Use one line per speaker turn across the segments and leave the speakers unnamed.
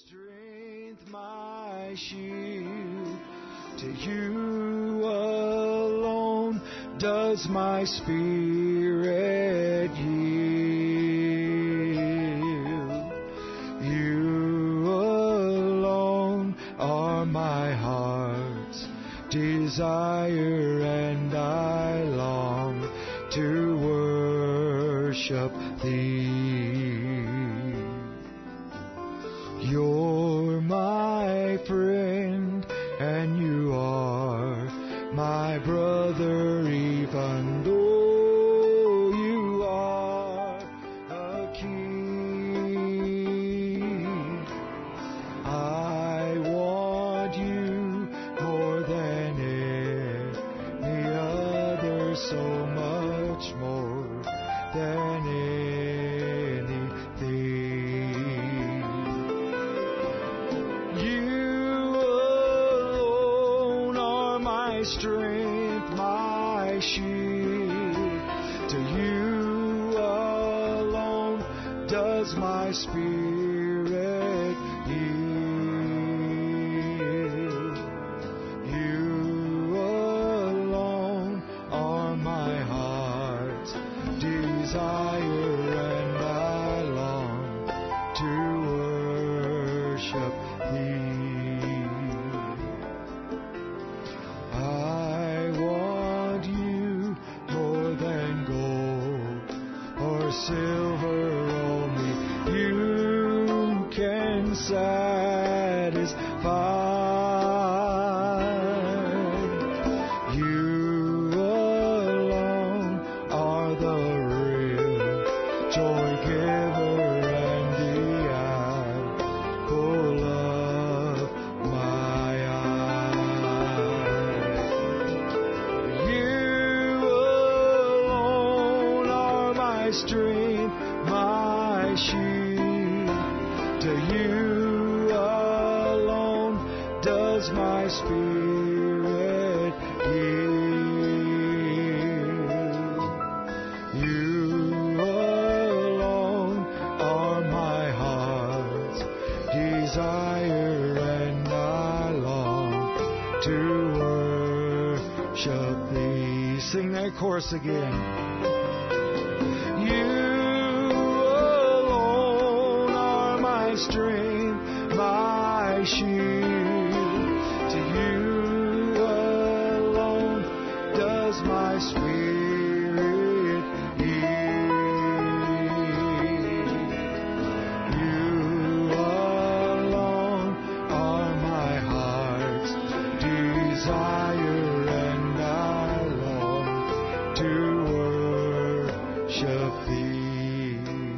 strength, my shield. To you alone does my spirit yield. You alone are my heart's desire, and I long to worship Thee. You're my friend, and you are my brother, even though you are a king. I want you more than any other, so much more than anything. You alone are my strength, my shield. To you alone does my spirit yield. You alone are my heart's desire, and I long to worship Thee. I want you more than gold or silver, only you can satisfy. You alone are the real joy giver and the apple of my eye. You alone are my strength, my shield. To you alone does my spirit yield. You alone are my heart's desire, and I long to worship Thee. Sing that chorus again. You alone are my strength, my shield. To you alone does my spirit yield. You alone are my heart's desire, and I long to worship Thee.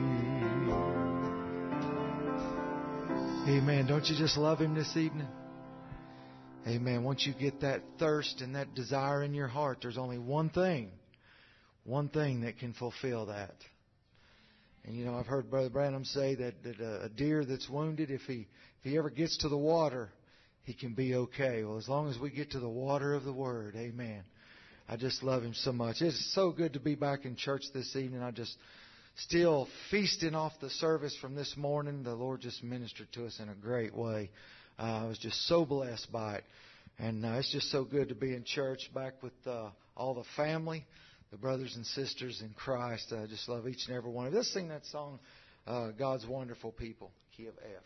Amen. Don't you just love Him this evening? Amen. Once you get that thirst and that desire in your heart, there's only one thing that can fulfill that. And you know, I've heard Brother Branham say that a deer that's wounded, if he ever gets to the water, he can be okay. Well, as long as we get to the water of the Word, amen. I just love Him so much. It's so good to be back in church this evening. I just still feasting off the service from this morning. The Lord just ministered to us in a great way. I was just so blessed by it. And it's just so good to be in church back with all the family, the brothers and sisters in Christ. I just love each and every one of them. Let's sing that song, God's Wonderful People, key of F.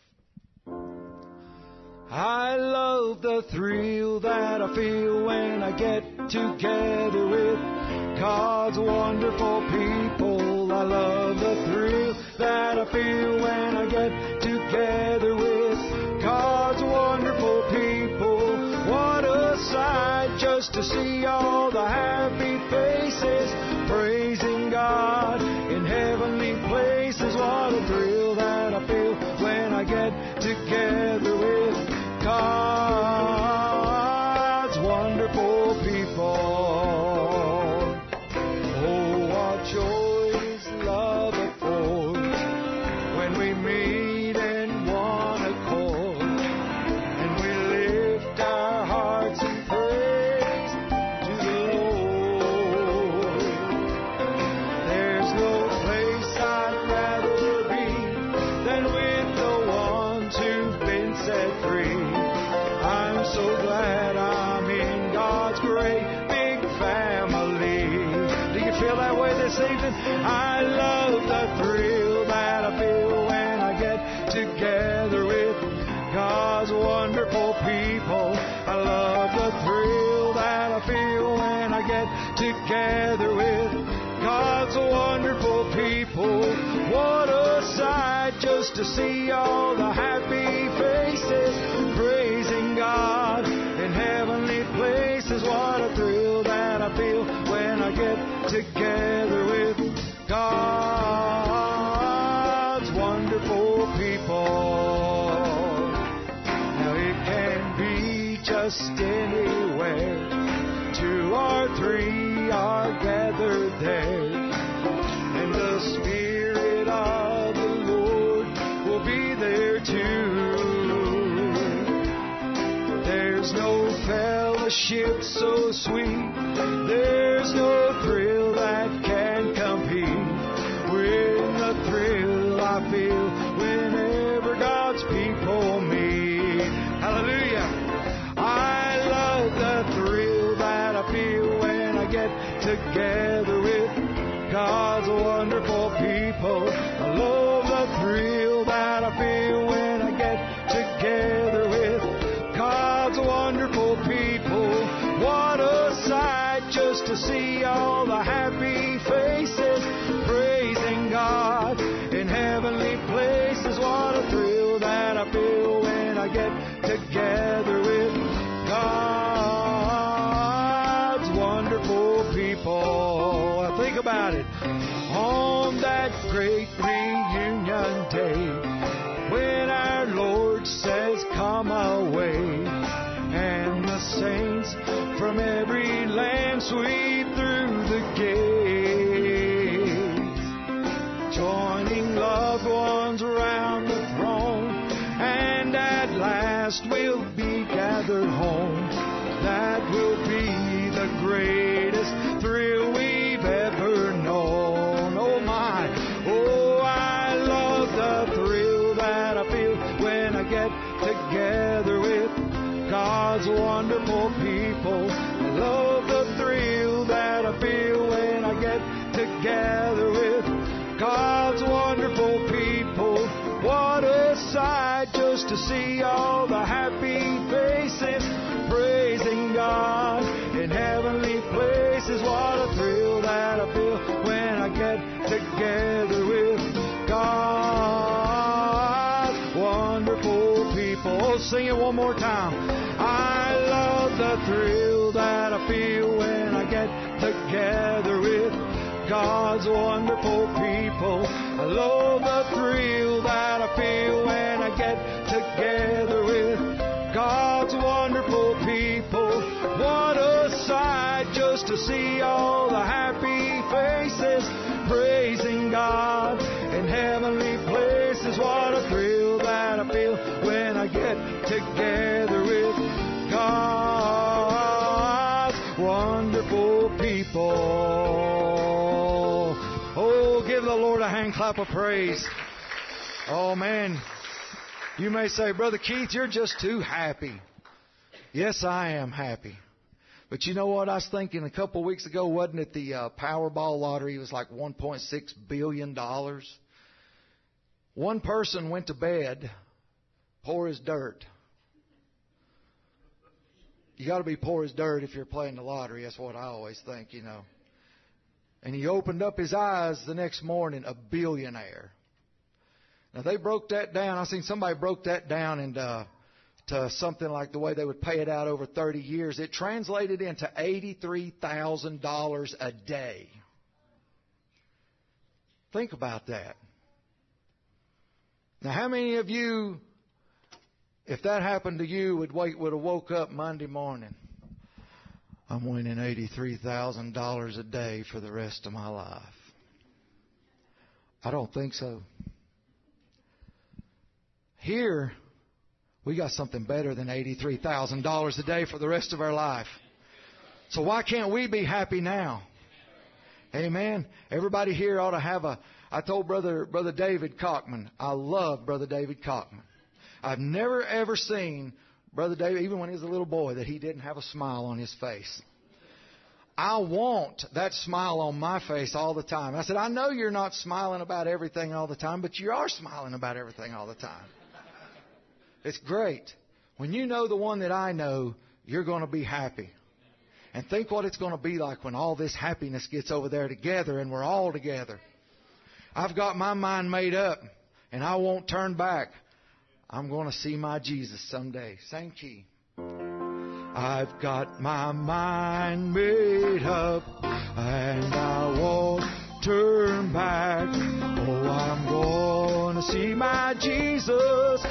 I love the thrill that I feel when I get together with God's wonderful people. I love the thrill that I feel when I get together with God's wonderful people. What a sight just to see all the happy faces praising God in heavenly places. What a thrill that I feel when I get together with God's wonderful people. Oh, what joy His love affords when we meet in one accord, and we lift our hearts in praise to the Lord. so glad I'm in God's great big family. Do you feel that way this evening? I love the thrill that I feel when I get together with God's wonderful people. I love the thrill that I feel when I get together with God's wonderful people. What a sight just to see all the happy faces praising God in heavenly places. What a thrill that I feel when I get together with God's wonderful people. Now it can be just anywhere. 2 or 3 are gathered there, and the Spirit of the Lord will be there too. There's no fellowship so sweet, there's no thrill that can compete with the thrill I feel whenever God's people meet. Hallelujah! I love the thrill that I feel when I get together with God's wonderful people. I love the thrill that I feel when I get together with God's wonderful people. What a sight just to see all the happy faces praising God in heavenly places. What a thrill that I feel when I get together with God's wonderful people. Think about it. On that great reunion day, when our Lord says, "Come away," and the saints from every land sweep through the gates, joining loved ones around the throne, and at last we'll be gathered home. That will be the greatest thrill we've ever known. Oh my, oh, I love the thrill that I feel when I get together with God's wonderful people. I love the thrill that I feel when I get together with God's wonderful people. What a sight just to see all the happy faces praising God in heavenly places. What a thrill that I feel when I get together with God's wonderful people. Oh, sing it one more time. I love the thrill that I feel when I get together with God's wonderful people. I love the thrill that I feel when I get together with God's wonderful people. What a sight just to see all the happy faces praising God in heavenly places. What a thrill that I feel when I get together with God's wonderful people. Oh, give the Lord a hand clap of praise. Oh, man. You may say, Brother Keith, you're just too happy. Yes, I am happy. But you know what? I was thinking a couple of weeks ago, wasn't it the Powerball lottery? It was like $1.6 billion. One person went to bed poor as dirt. You got to be poor as dirt if you're playing the lottery. That's what I always think, you know. And he opened up his eyes the next morning, a billionaire. Now, they broke that down. I seen somebody broke that down into to something like the way they would pay it out over 30 years. It translated into $83,000 a day. Think about that. Now, how many of you, if that happened to you, would have woke up Monday morning? I'm winning $83,000 a day for the rest of my life. I don't think so. Here, we got something better than $83,000 a day for the rest of our life. So why can't we be happy now? Amen. Everybody here ought to have I told Brother David Cockman, I love Brother David Cockman. I've never ever seen Brother David, even when he was a little boy, that he didn't have a smile on his face. I want that smile on my face all the time. I said, I know you're not smiling about everything all the time, but you are smiling about everything all the time. It's great. When you know the one that I know, you're going to be happy. And think what it's going to be like when all this happiness gets over there together and we're all together. I've got my mind made up and I won't turn back. I'm going to see my Jesus someday. Same key. I've got my mind made up and I won't turn back. Oh, I'm going to see my Jesus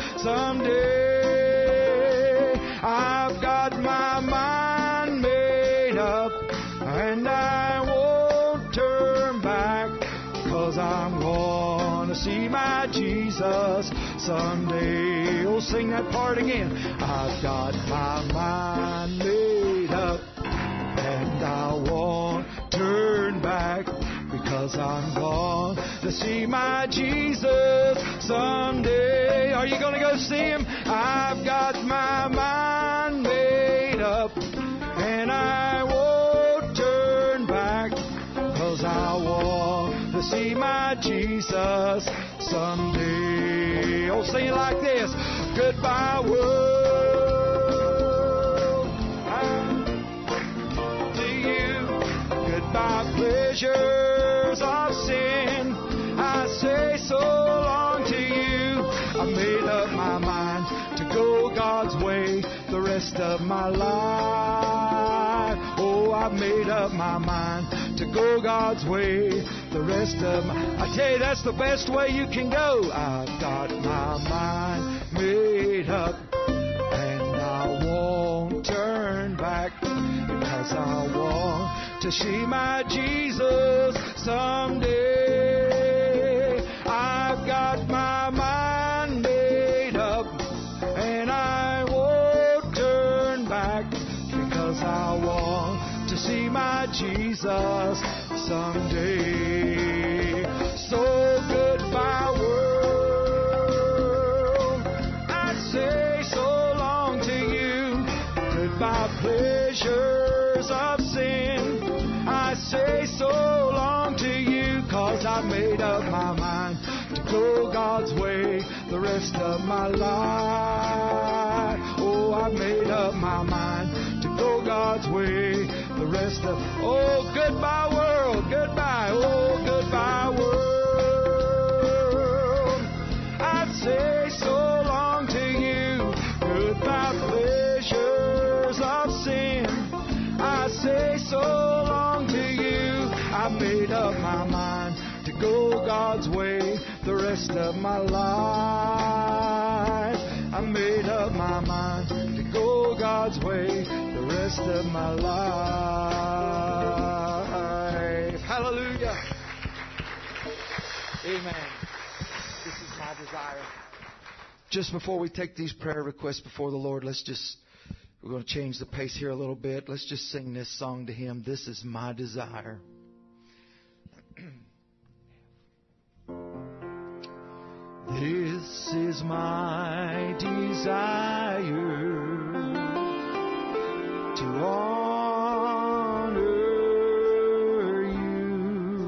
someday. I've got my mind made up and I won't turn back, 'cause I'm going to see my Jesus someday. Oh, sing that part again. I've got my mind made up and I won't turn back, because I'm going to see my Jesus someday. Are you going to go see Him? I've got my mind made up and I won't turn back, 'cause I want to see my Jesus someday. Oh, sing it like this. Goodbye, world, to you. Goodbye, pleasures of sin. I say so long to you. I made up my mind to go God's way the rest of my life. Oh, I made up my mind to go God's way the rest of my... I tell you, that's the best way you can go. I've got my mind made up and I won't turn back, because I want to see my Jesus someday. I've got my mind made up and I won't turn back, because I want to see my Jesus someday. So goodbye, world, I say so long to you. Goodbye, pleasures of sin. I say so long to you, 'cause I made up my mind to go God's way the rest of my life. Oh, I made up my mind to go God's way the rest of... Oh, goodbye, world, goodbye. Oh, goodbye, world, I'd say so long to you. Goodbye, pleasures of sin. I say so long to you. I made up my mind to go God's way the rest of my life. I made up my mind to go God's way the rest of my life. Hallelujah. Amen. This is my desire. Just before we take these prayer requests before the Lord, we're going to change the pace here a little bit. Let's just sing this song to Him. This is my desire. This is my desire, to honor you,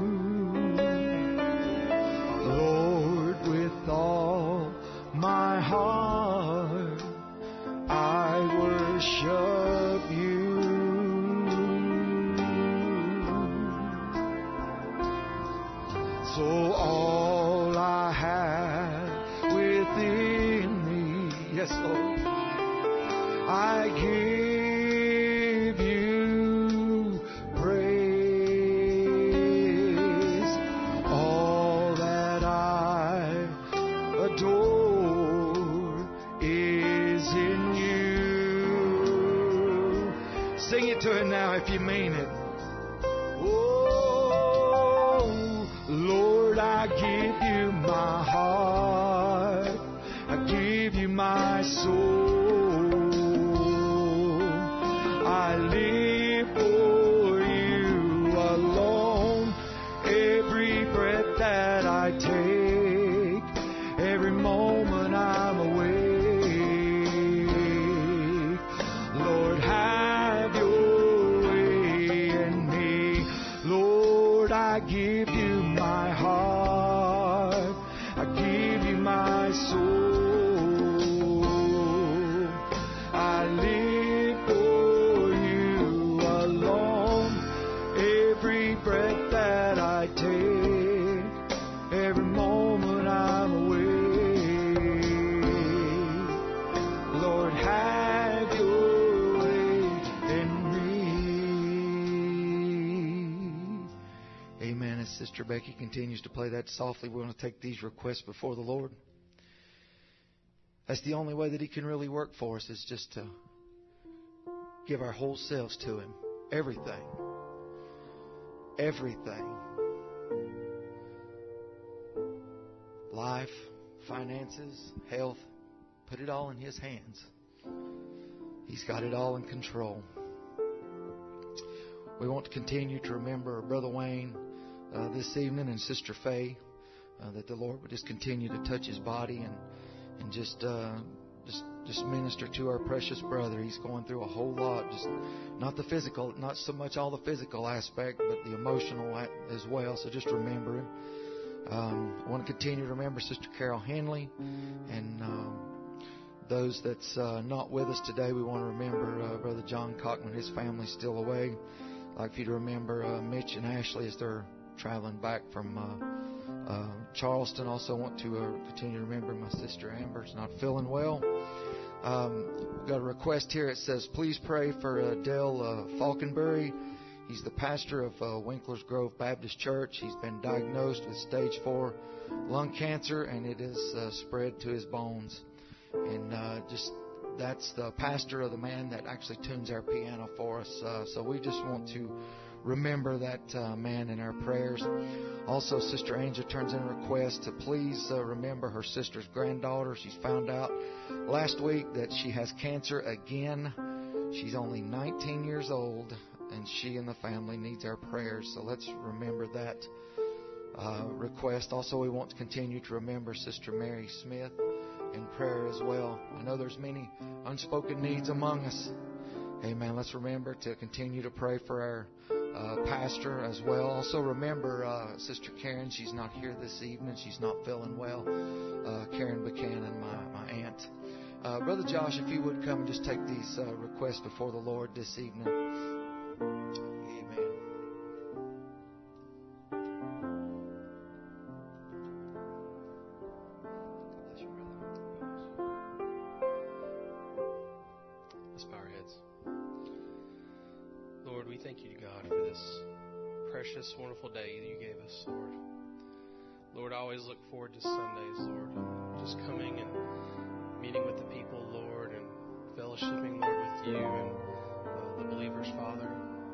Lord, with all my heart. I worship you. So all I have within me, yes, Lord, I give you praise. All that I adore is in you. Sing it to Him now if you mean it. Oh, Lord, I give you my heart. I give you my soul. I live for you alone. Every breath that I take, every moment I'm awake, Sister Becky continues to play that softly, we want to take these requests before the Lord. That's the only way that He can really work for us, is just to give our whole selves to Him. Everything. Everything. Life, finances, health. Put it all in His hands. He's got it all in control. We want to continue to remember Brother Wayne this evening and Sister Faye, that the Lord would just continue to touch his body and just minister to our precious brother. He's going through a whole lot, just not the physical, not so much all the physical aspect, but the emotional as well. So just remember him. I want to continue to remember Sister Carol Henley and those that's not with us today. We want to remember Brother John Cockman. His family's still away. I'd like for you to remember Mitch and Ashley as they're traveling back from Charleston. Also want to continue to remember my sister Amber's not feeling well. We've got a request here. It says, please pray for Dale Falkenberry. He's the pastor of Winkler's Grove Baptist Church. He's been diagnosed with stage 4 lung cancer, and it has spread to his bones. And that's the pastor of the man that actually tunes our piano for us. So we just want to remember that man in our prayers. Also, Sister Angel turns in a request to please remember her sister's granddaughter. She's found out last week that she has cancer again. She's only 19 years old, and she and the family needs our prayers. So let's remember that request. Also, we want to continue to remember Sister Mary Smith in prayer as well. I know there's many unspoken needs among us. Amen. Let's remember to continue to pray for our pastor as well. Also remember Sister Karen. She's not here this evening. She's not feeling well. Karen Buchanan, my aunt. Brother Josh, if you would come and just take these requests before the Lord this evening.
Precious, wonderful day that you gave us, Lord. Lord, I always look forward to Sundays, Lord. Just coming and meeting with the people, Lord, and fellowshipping, Lord, with you and the believers, Father.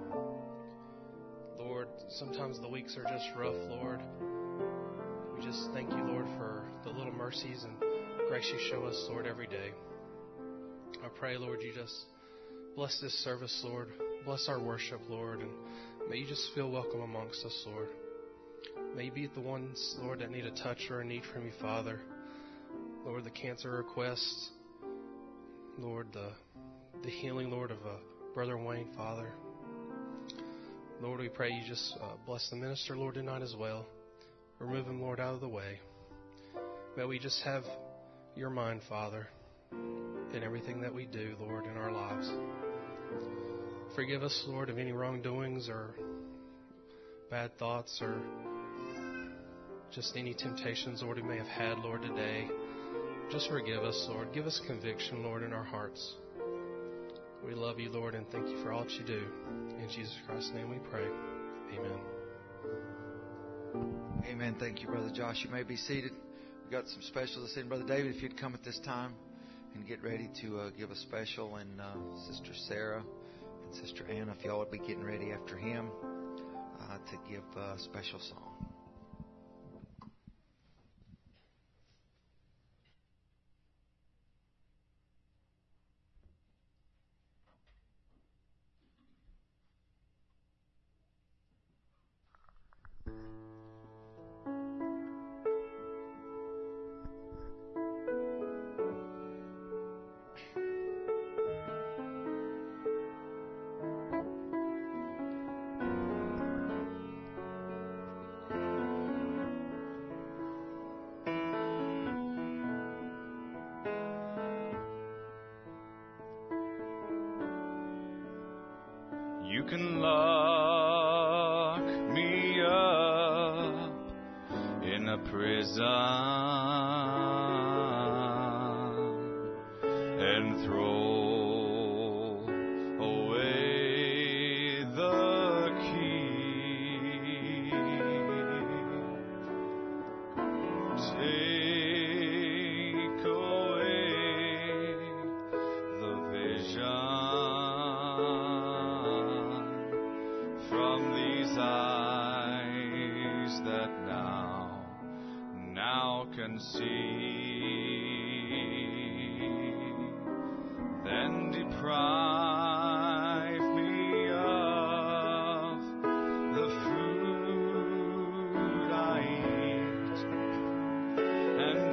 Lord, sometimes the weeks are just rough, Lord. We just thank you, Lord, for the little mercies and grace you show us, Lord, every day. I pray, Lord, you just bless this service, Lord. Bless our worship, Lord, and may you just feel welcome amongst us, Lord. May you be the ones, Lord, that need a touch or a need from you, Father. Lord, the cancer requests. Lord, the healing, Lord, of Brother Wayne, Father. Lord, we pray you just bless the minister, Lord, tonight as well. Remove him, Lord, out of the way. May we just have your mind, Father, in everything that we do, Lord, in our lives. Forgive us, Lord, of any wrongdoings or bad thoughts or just any temptations, Lord, we may have had, Lord, today. Just forgive us, Lord. Give us conviction, Lord, in our hearts. We love you, Lord, and thank you for all that you do. In Jesus Christ's name we pray. Amen.
Amen. Thank you, Brother Josh. You may be seated. We've got some specials this evening. Brother David, if you'd come at this time and get ready to give a special, and Sister Sarah and Sister Anna, if y'all would be getting ready after him to give a special song.
You can lock me up in a prison and throw away the key. deprive me of the food I eat, and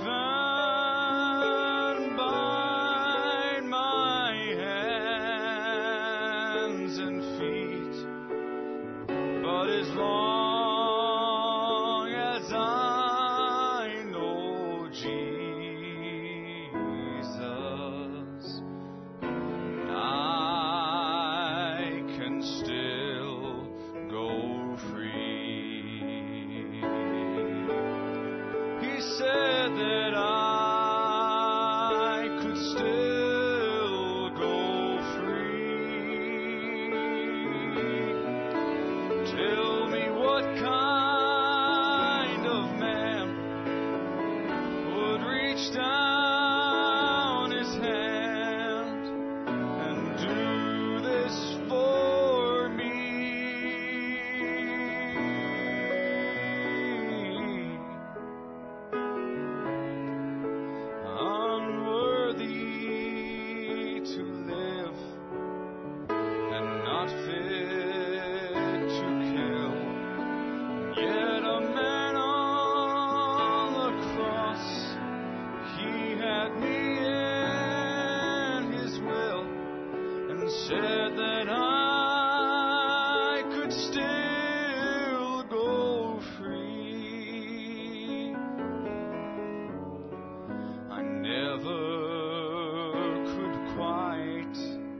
even bind my hands and feet. But as long as I know Jesus, I can still go free. He said that I could still go free. Tell me what kind of man would reach down his hand and do this for me. Unworthy to live and not fit to kill, yet a man on the cross, he had me in his will and said that I could still go free. I never could quite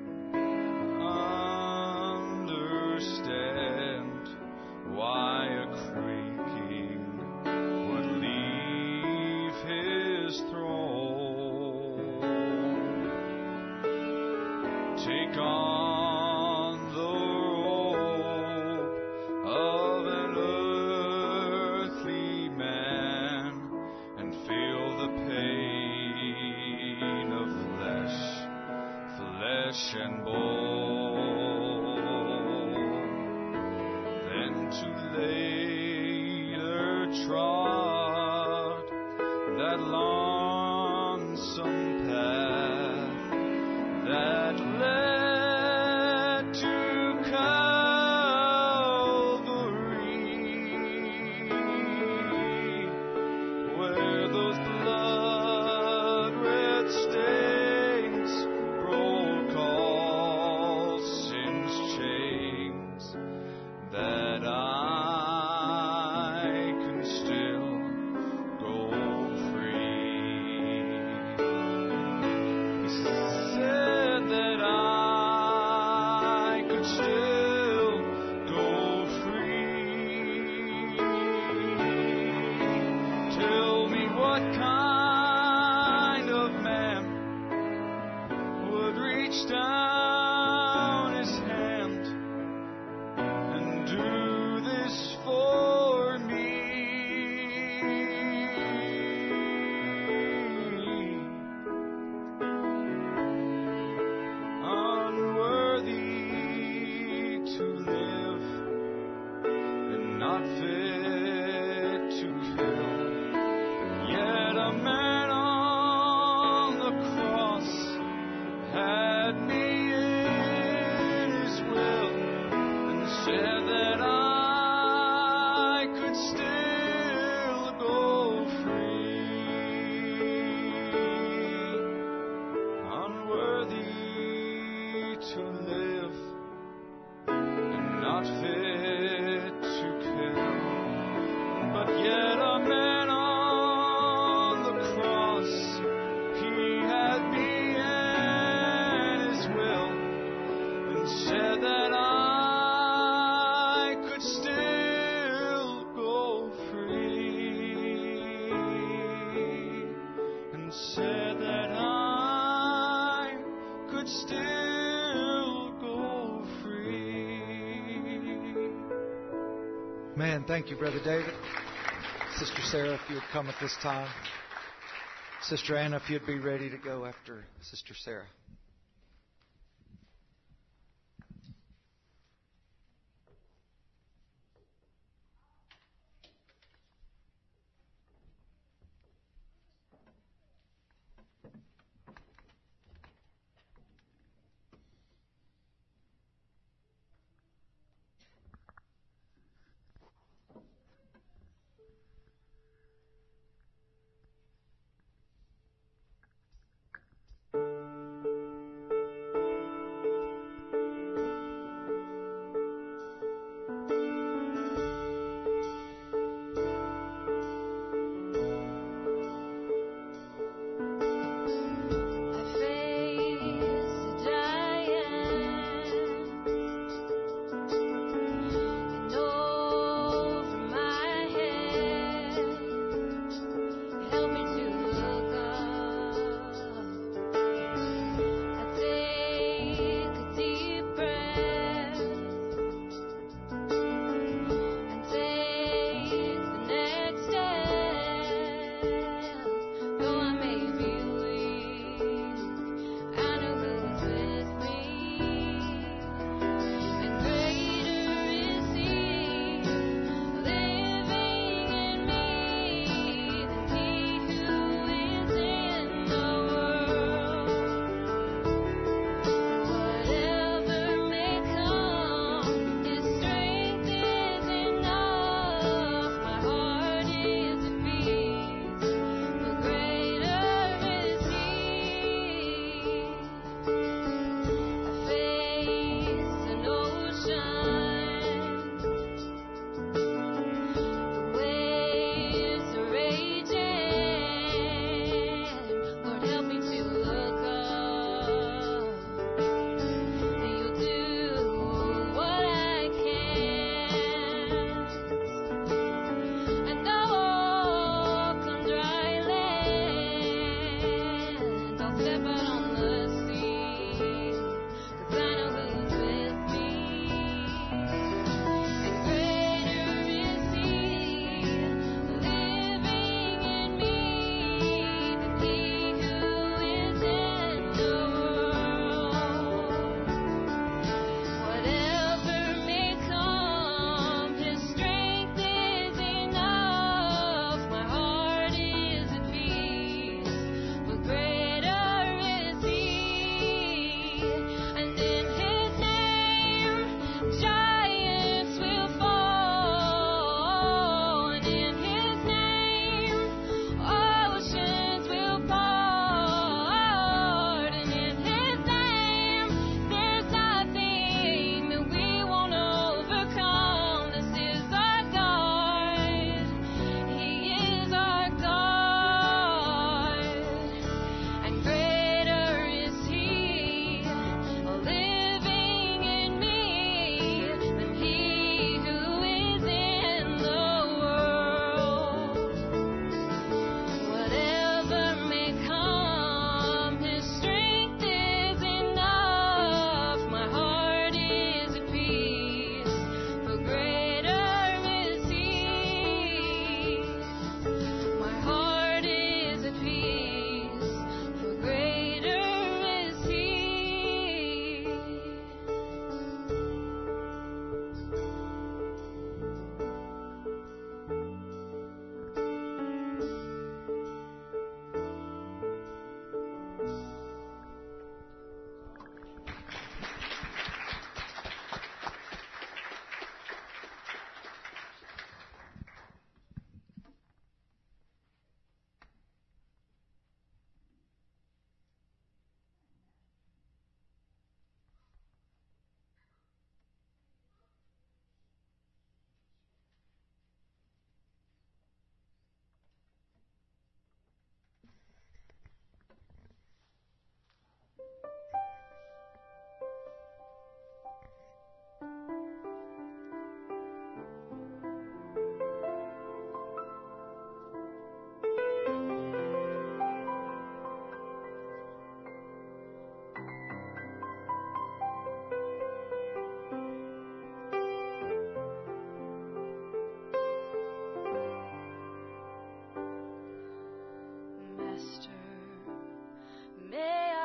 understand why a creaking would leave his throne, take on the robe of an earthly man, and feel the pain of flesh and bone, then to later trod that lonesome path that led to Calvary, where those blood-red stains broke all sin's chains, that I can still go free. He said that I could still go free. Tell me what kind of man would reach down his hand and do this for me. Unworthy to live and not fit to kill, yet a man on the cross had me in his will and said that I could still go free. Unworthy to live and not fit to kill, but yet a man on the cross, he had me in his will and said that I could still go free, and said that I could still go free.
Man, thank you, Brother David. Sister Sarah, if you would come at this time. Sister Anna, if you'd be ready to go after Sister Sarah.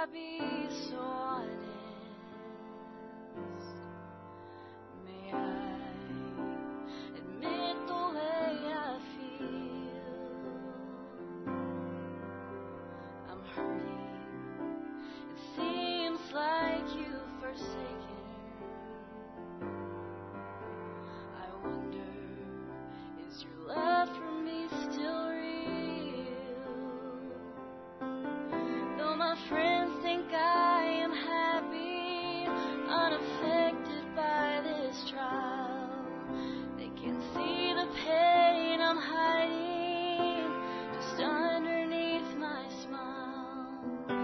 be so honest? May I admit the way I feel? I'm hurting. It seems like you've forsaken. I wonder, is your love for me still real? Though my friends think I am happy, unaffected by this trial, they can see the pain I'm hiding just underneath my smile.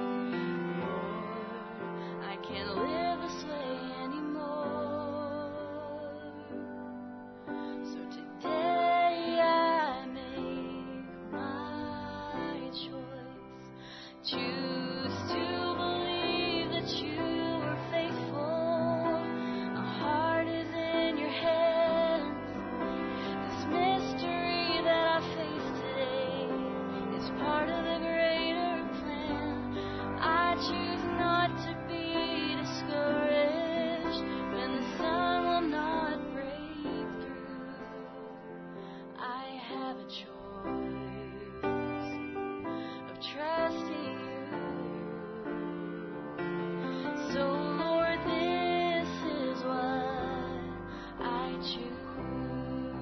Lord, I can't live this way anymore. So today I make my choice. Choose to believe that you are faithful. My heart is in your hands. This mystery that I face today is part of the greater plan. I choose not to be discouraged when the sun will not break through. I have a choice of trusting you. So Lord, this is what I choose.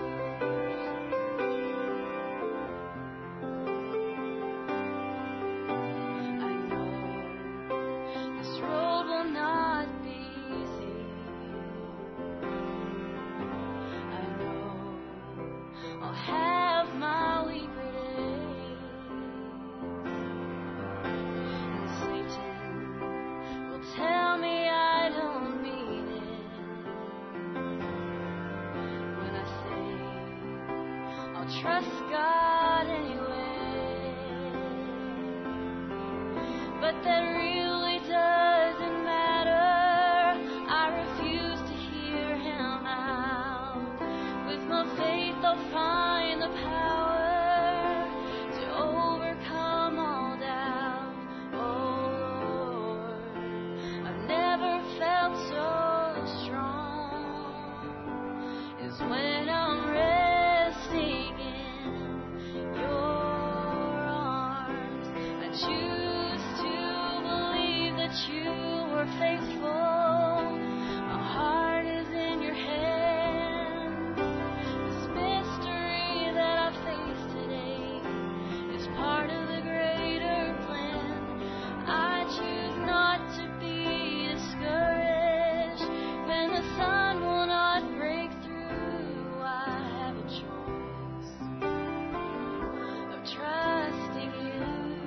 I know this road will not be easy. I know I'll have my weaker days, and Satan will tell me I don't mean it when I say I'll trust God anyway. But that really doesn't matter. I refuse to hear him out. With my faith I'll find the power to overcome all doubt. Oh Lord, I've never felt so strong as when I'm resting in your arms. I choose to believe that you are faithful. My heart is in your hands. This mystery that I face today is part of the greater plan. I choose not to be discouraged when the sun will not break through. I have a choice of trusting you.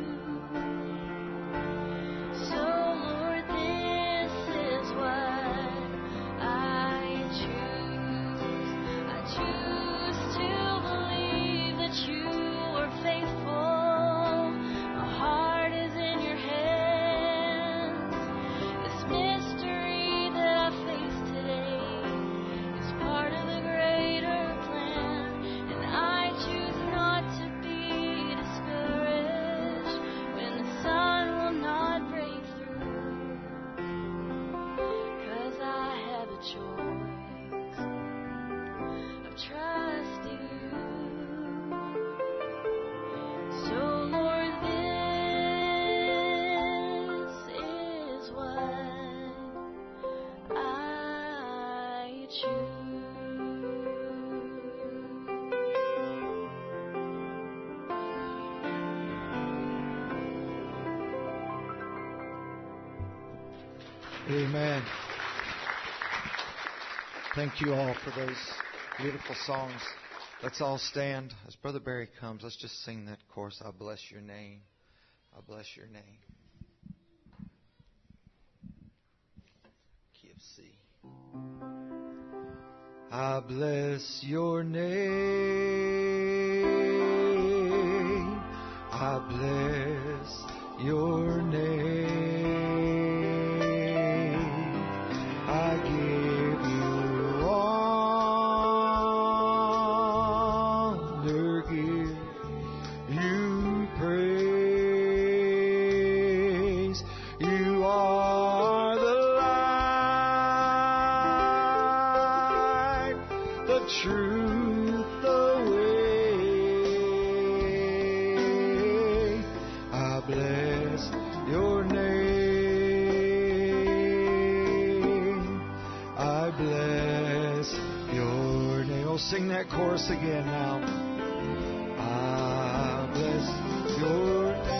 So Lord, this is what I choose. I choose to believe that you are faithful. My heart is in your hands. This mystery that I face today is part of the greater plan. And I choose not to be discouraged when the sun will not break through. 'Cause I have a choice of trusting you. So Lord, this is what I choose.
Amen. Thank you all for those beautiful songs. Let's all stand. As Brother Barry comes, let's just sing that chorus. I bless your name. I bless your name. Key of C. I bless your name. I bless your name. I give you honor, give you praise. Sing that chorus again now. I bless your name.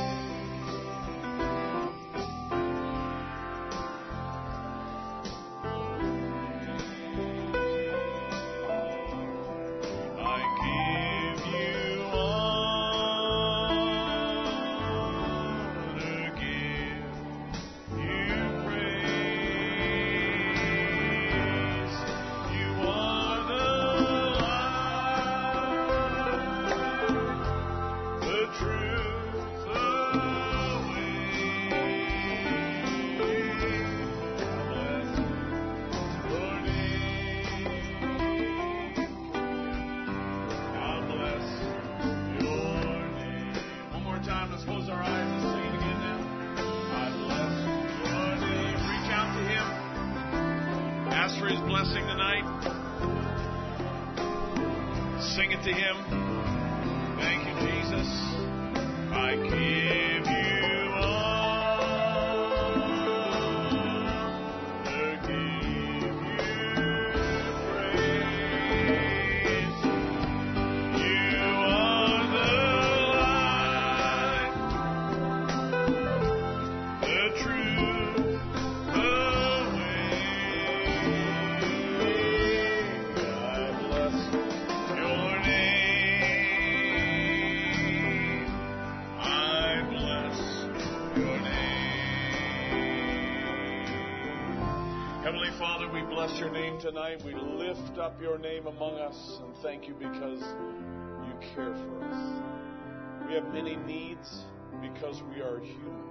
Tonight we lift up your name among us and thank you because you care for us. We have many needs because we are human.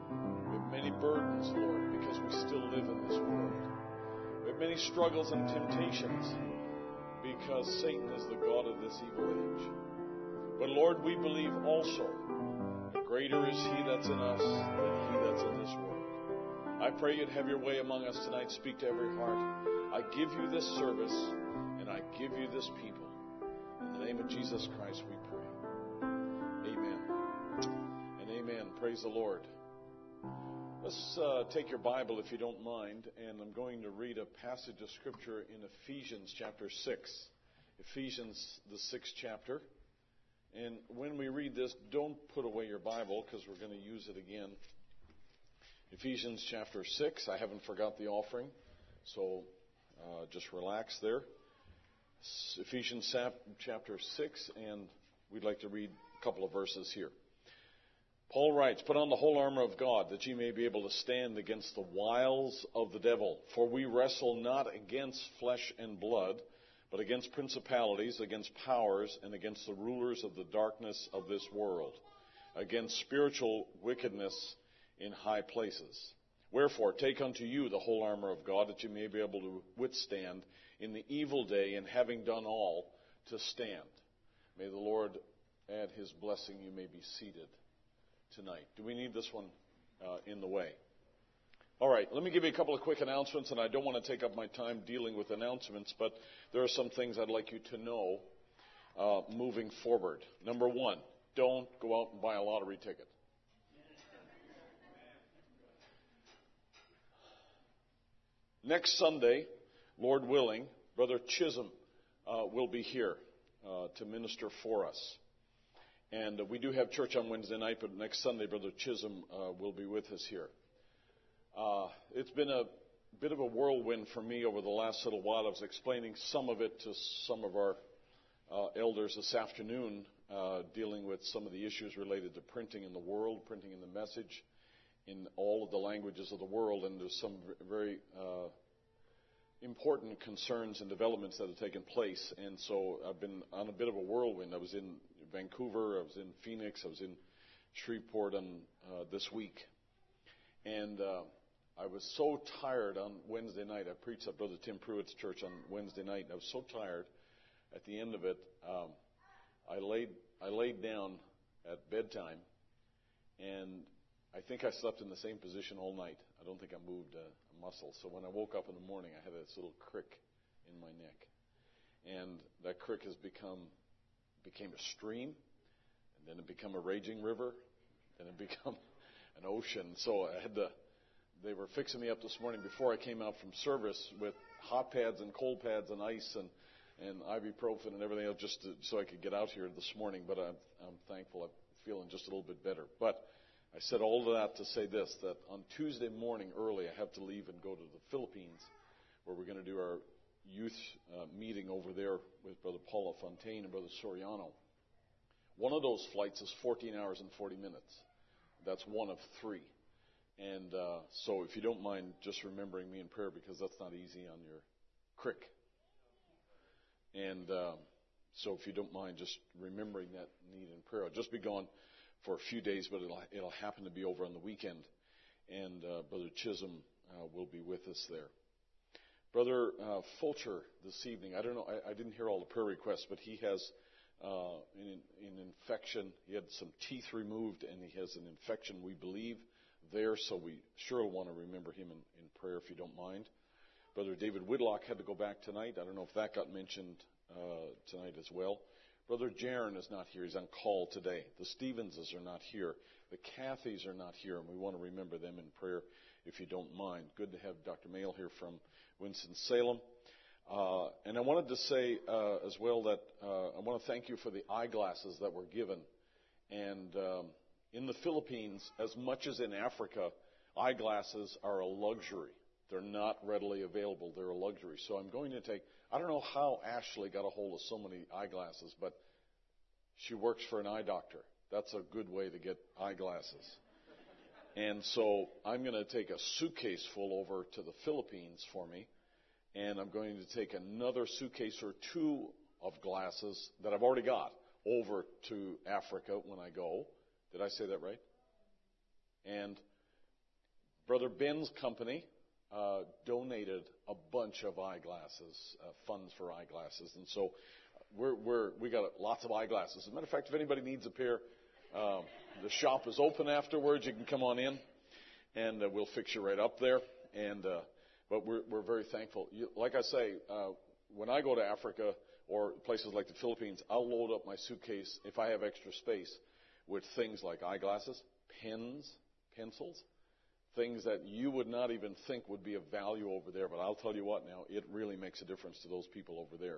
We have many burdens, Lord, because we still live in this world. We have many struggles and temptations because Satan is the god of this evil age. But Lord, we believe also that greater is he that's in us than he that's in this world. I pray you'd have your way among us tonight. Speak to every heart. I give you this service, and I give you this people. In the name of Jesus Christ we pray. Amen and amen. Praise the Lord. Let's take your Bible, if you don't mind, and I'm going to read a passage of Scripture in Ephesians chapter 6. Ephesians, the 6th chapter. And when we read this, don't put away your Bible, because we're going to use it again. Ephesians chapter 6. I haven't forgot the offering, so just relax there. Ephesians chapter 6, and we'd like to read a couple of verses here. Paul writes, "Put on the whole armor of God, that ye may be able to stand against the wiles of the devil. For we wrestle not against flesh and blood, but against principalities, against powers, and against the rulers of the darkness of this world, against spiritual wickedness in high places. Wherefore, take unto you the whole armor of God, that you may be able to withstand in the evil day, and having done all, to stand." May the Lord add his blessing. You may be seated tonight. Do we need this one in the way? All right, let me give you a couple of quick announcements, and I don't want to take up my time dealing with announcements, but there are some things I'd like you to know moving forward. Number one, don't go out and buy a lottery ticket. Next Sunday, Lord willing, Brother Chisholm will be here to minister for us. And we do have church on Wednesday night, but next Sunday, Brother Chisholm will be with us here. It's been a bit of a whirlwind for me over the last little while. I was explaining some of it to some of our elders this afternoon, dealing with some of the issues related to printing in the world, printing in the message in all of the languages of the world, and there's some very important concerns and developments that have taken place. And so I've been on a bit of a whirlwind. I was in Vancouver, I was in Phoenix, I was in Shreveport this week. And I was so tired on Wednesday night. I preached at Brother Tim Pruitt's church on Wednesday night. I was so tired. At the end of it, I laid down at bedtime, and I think I slept in the same position all night. I don't think I moved a muscle. So when I woke up in the morning, I had this little crick in my neck, and that crick became a stream, and then it became a raging river, and it became an ocean. So they were fixing me up this morning before I came out from service with hot pads and cold pads and ice, and ibuprofen and everything else so I could get out here this morning. But I'm thankful. I'm feeling just a little bit better. But I said all of that to say this, that on Tuesday morning early I have to leave and go to the Philippines, where we're going to do our youth meeting over there with Brother Paula Fontaine and Brother Soriano. One of those flights is 14 hours and 40 minutes. That's one of 3. And so if you don't mind just remembering me in prayer, because that's not easy on your crick. And so if you don't mind just remembering that need in prayer. I'll just be gone for a few days, but it'll happen to be over on the weekend. And Brother Chisholm will be with us there. Brother Fulcher this evening, I don't know, I didn't hear all the prayer requests, but he has an infection. He had some teeth removed, and he has an infection, we believe, there. So we sure want to remember him in prayer, if you don't mind. Brother David Whitlock had to go back tonight. I don't know if that got mentioned tonight as well. Brother Jaron is not here. He's on call today. The Stevenses are not here. The Cathys are not here, and we want to remember them in prayer, if you don't mind. Good to have Dr. Mayle here from Winston-Salem. And I wanted to say as well that I want to thank you for the eyeglasses that were given. And in the Philippines, as much as in Africa, eyeglasses are a luxury. They're not readily available. They're a luxury. So I'm going to take, I don't know how Ashley got a hold of so many eyeglasses, but she works for an eye doctor. That's a good way to get eyeglasses. And so I'm going to take a suitcase full over to the Philippines for me, and I'm going to take another suitcase or 2 of glasses that I've already got over to Africa when I go. Did I say that right? And Brother Ben's company donated a bunch of eyeglasses, funds for eyeglasses, and so we got lots of eyeglasses. As a matter of fact, if anybody needs a pair, the shop is open afterwards. You can come on in, and we'll fix you right up there. And but we're very thankful. Like I say, when I go to Africa or places like the Philippines, I'll load up my suitcase if I have extra space with things like eyeglasses, pens, pencils, things that you would not even think would be of value over there. But I'll tell you what now, it really makes a difference to those people over there.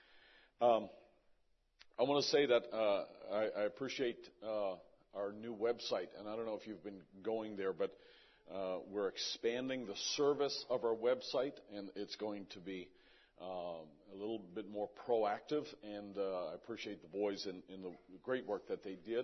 I want to say that I appreciate our new website, and I don't know if you've been going there, but we're expanding the service of our website, and it's going to be a little bit more proactive, and I appreciate the boys in the great work that they did.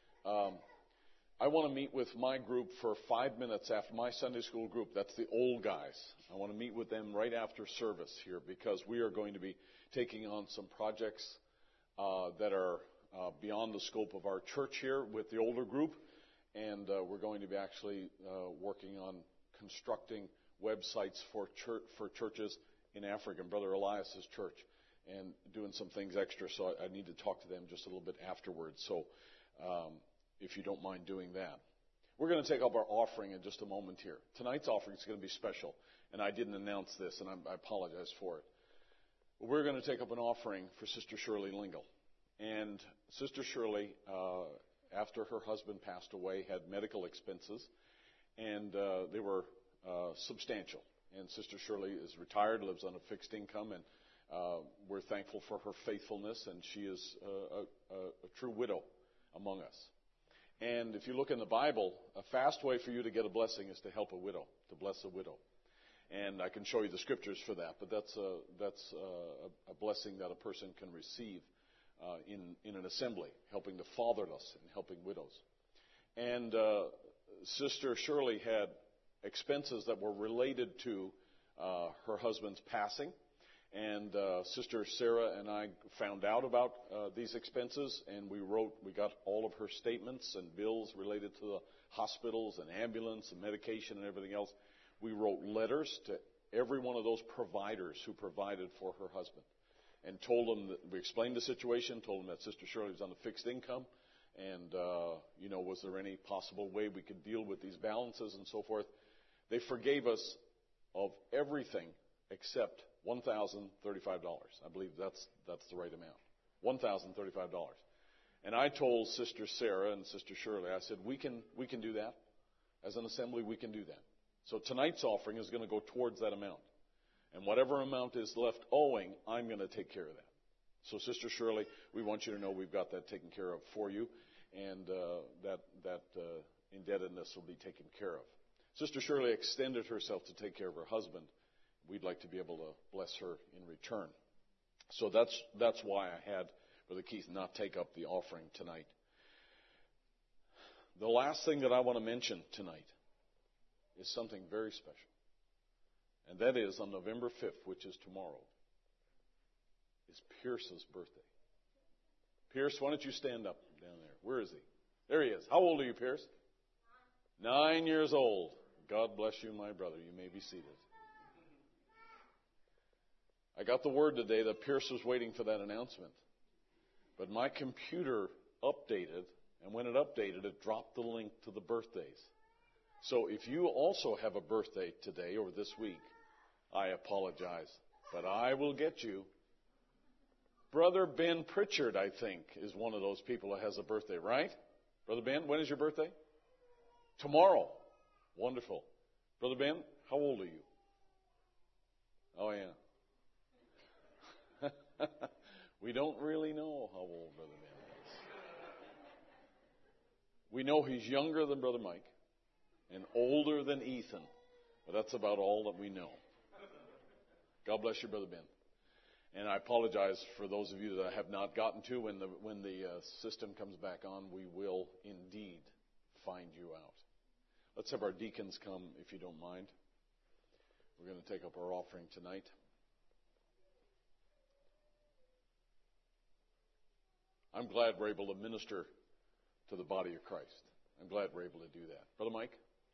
I want to meet with my group for 5 minutes after my Sunday school group. That's the old guys. I want to meet with them right after service here, because we are going to be taking on some projects that are beyond the scope of our church here with the older group, and we're going to be actually working on constructing websites for churches in Africa, and Brother Elias's church, and doing some things extra. So I need to talk to them just a little bit afterwards. So if you don't mind doing that. We're going to take up our offering in just a moment here. Tonight's offering is going to be special, and I didn't announce this, and I apologize for it. We're going to take up an offering for Sister Shirley Lingle. And Sister Shirley, after her husband passed away, had medical expenses, and they were substantial. And Sister Shirley is retired, lives on a fixed income, and we're thankful for her faithfulness, and she is a true widow among us. And if you look in the Bible, a fast way for you to get a blessing is to help a widow, to bless a widow. And I can show you the scriptures for that, but that's a blessing that a person can receive in an assembly, helping the fatherless and helping widows. And Sister Shirley had expenses that were related to her husband's passing. And Sister Sarah and I found out about these expenses, and we got all of her statements and bills related to the hospitals and ambulance and medication and everything else. We wrote letters to every one of those providers who provided for her husband, and told them that we explained the situation, told them that Sister Shirley was on a fixed income, and was there any possible way we could deal with these balances and so forth. They forgave us of everything except $1,035. I believe that's the right amount. $1,035. And I told Sister Sarah and Sister Shirley, I said, we can do that. As an assembly, we can do that. So tonight's offering is going to go towards that amount. And whatever amount is left owing, I'm going to take care of that. So, Sister Shirley, we want you to know we've got that taken care of for you, and that indebtedness will be taken care of. Sister Shirley extended herself to take care of her husband. We'd like to be able to bless her in return. So that's why I had Brother Keith not take up the offering tonight. The last thing that I want to mention tonight is something very special. And that is on November 5th, which is tomorrow, is Pierce's birthday. Pierce, why don't you stand up down there? Where is he? There he is. How old are you, Pierce? 9 years old. God bless you, my brother. You may be seated. I got the word today that Pierce was waiting for that announcement. But my computer updated, and when it updated, it dropped the link to the birthdays. So if you also have a birthday today or this week, I apologize. But I will get you. Brother Ben Pritchard, I think, is one of those people that has a birthday, right? Brother Ben, when is your birthday? Tomorrow. Wonderful. Brother Ben, how old are you? Oh, yeah. We don't really know how old Brother Ben is. We know he's younger than Brother Mike and older than Ethan, but that's about all that we know. God bless you, Brother Ben. And I apologize for those of you that I have not gotten to. When the system comes back on, we will indeed find you out. Let's have our deacons come, if you don't mind. We're going to take up our offering tonight. I'm glad we're able to minister to the body of Christ. I'm glad we're able to do that. Brother Mike?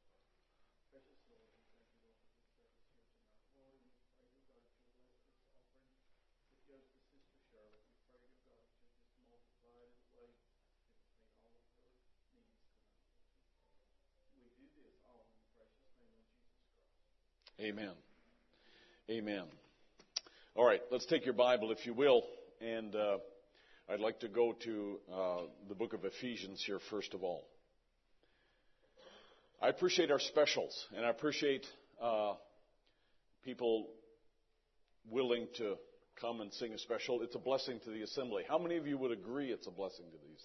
Amen. Amen. All right, let's take your Bible, if you will, and I'd like to go to the book of Ephesians here first of all. I appreciate our specials, and I appreciate people willing to come and sing a special. It's a blessing to the assembly. How many of you would agree it's a blessing to the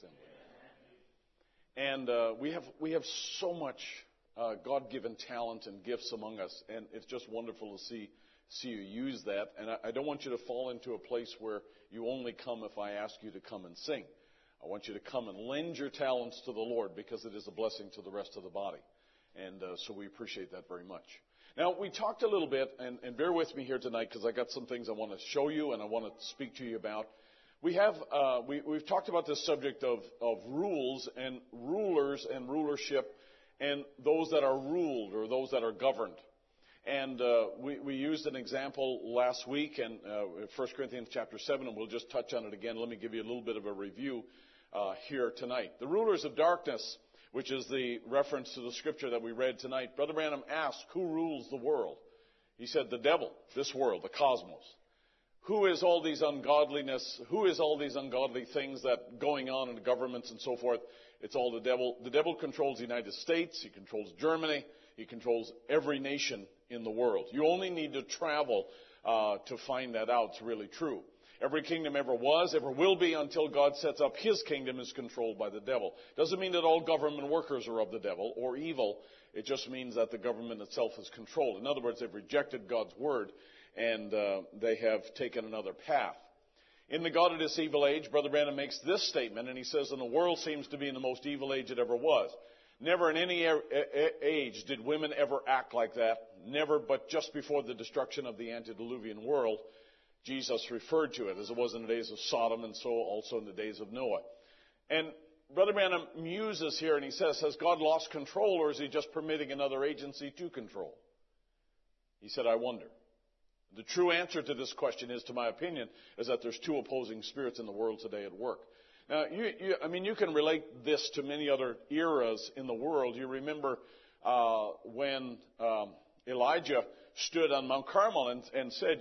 assembly? And we have so much God-given talent and gifts among us, and it's just wonderful to see you use that. And I don't want you to fall into a place where you only come if I ask you to come and sing. I want you to come and lend your talents to the Lord, because it is a blessing to the rest of the body. And so we appreciate that very much. Now, we talked a little bit, and bear with me here tonight, because I got some things I want to show you and I want to speak to you about. We've talked about this subject of rules and rulers and rulership, and those that are ruled or those that are governed. And we used an example last week in 1 Corinthians chapter 7, and we'll just touch on it again. Let me give you a little bit of a review here tonight. The rulers of darkness, which is the reference to the scripture that we read tonight. Brother Branham asked, who rules the world? He said, the devil, this world, the cosmos. Who is all these ungodliness? Who is all these ungodly things that going on in the governments and so forth? It's all the devil. The devil controls the United States. He controls Germany. He controls every nation in the world. You only need to travel to find that out. It's really true. Every kingdom ever was, ever will be, until God sets up His kingdom, is controlled by the devil. Doesn't mean that all government workers are of the devil or evil. It just means that the government itself is controlled. In other words, they've rejected God's word, and they have taken another path. In the God of this evil age, Brother Branham makes this statement, and he says, and the world seems to be in the most evil age it ever was. Never in any age did women ever act like that. Never, but just before the destruction of the antediluvian world, Jesus referred to it, as it was in the days of Sodom, and so also in the days of Noah. And Brother Branham muses here, and he says, has God lost control, or is He just permitting another agency to control? He said, I wonder. The true answer to this question is, to my opinion, is that there's two opposing spirits in the world today at work. Now, you can relate this to many other eras in the world. You remember when Elijah stood on Mount Carmel and said,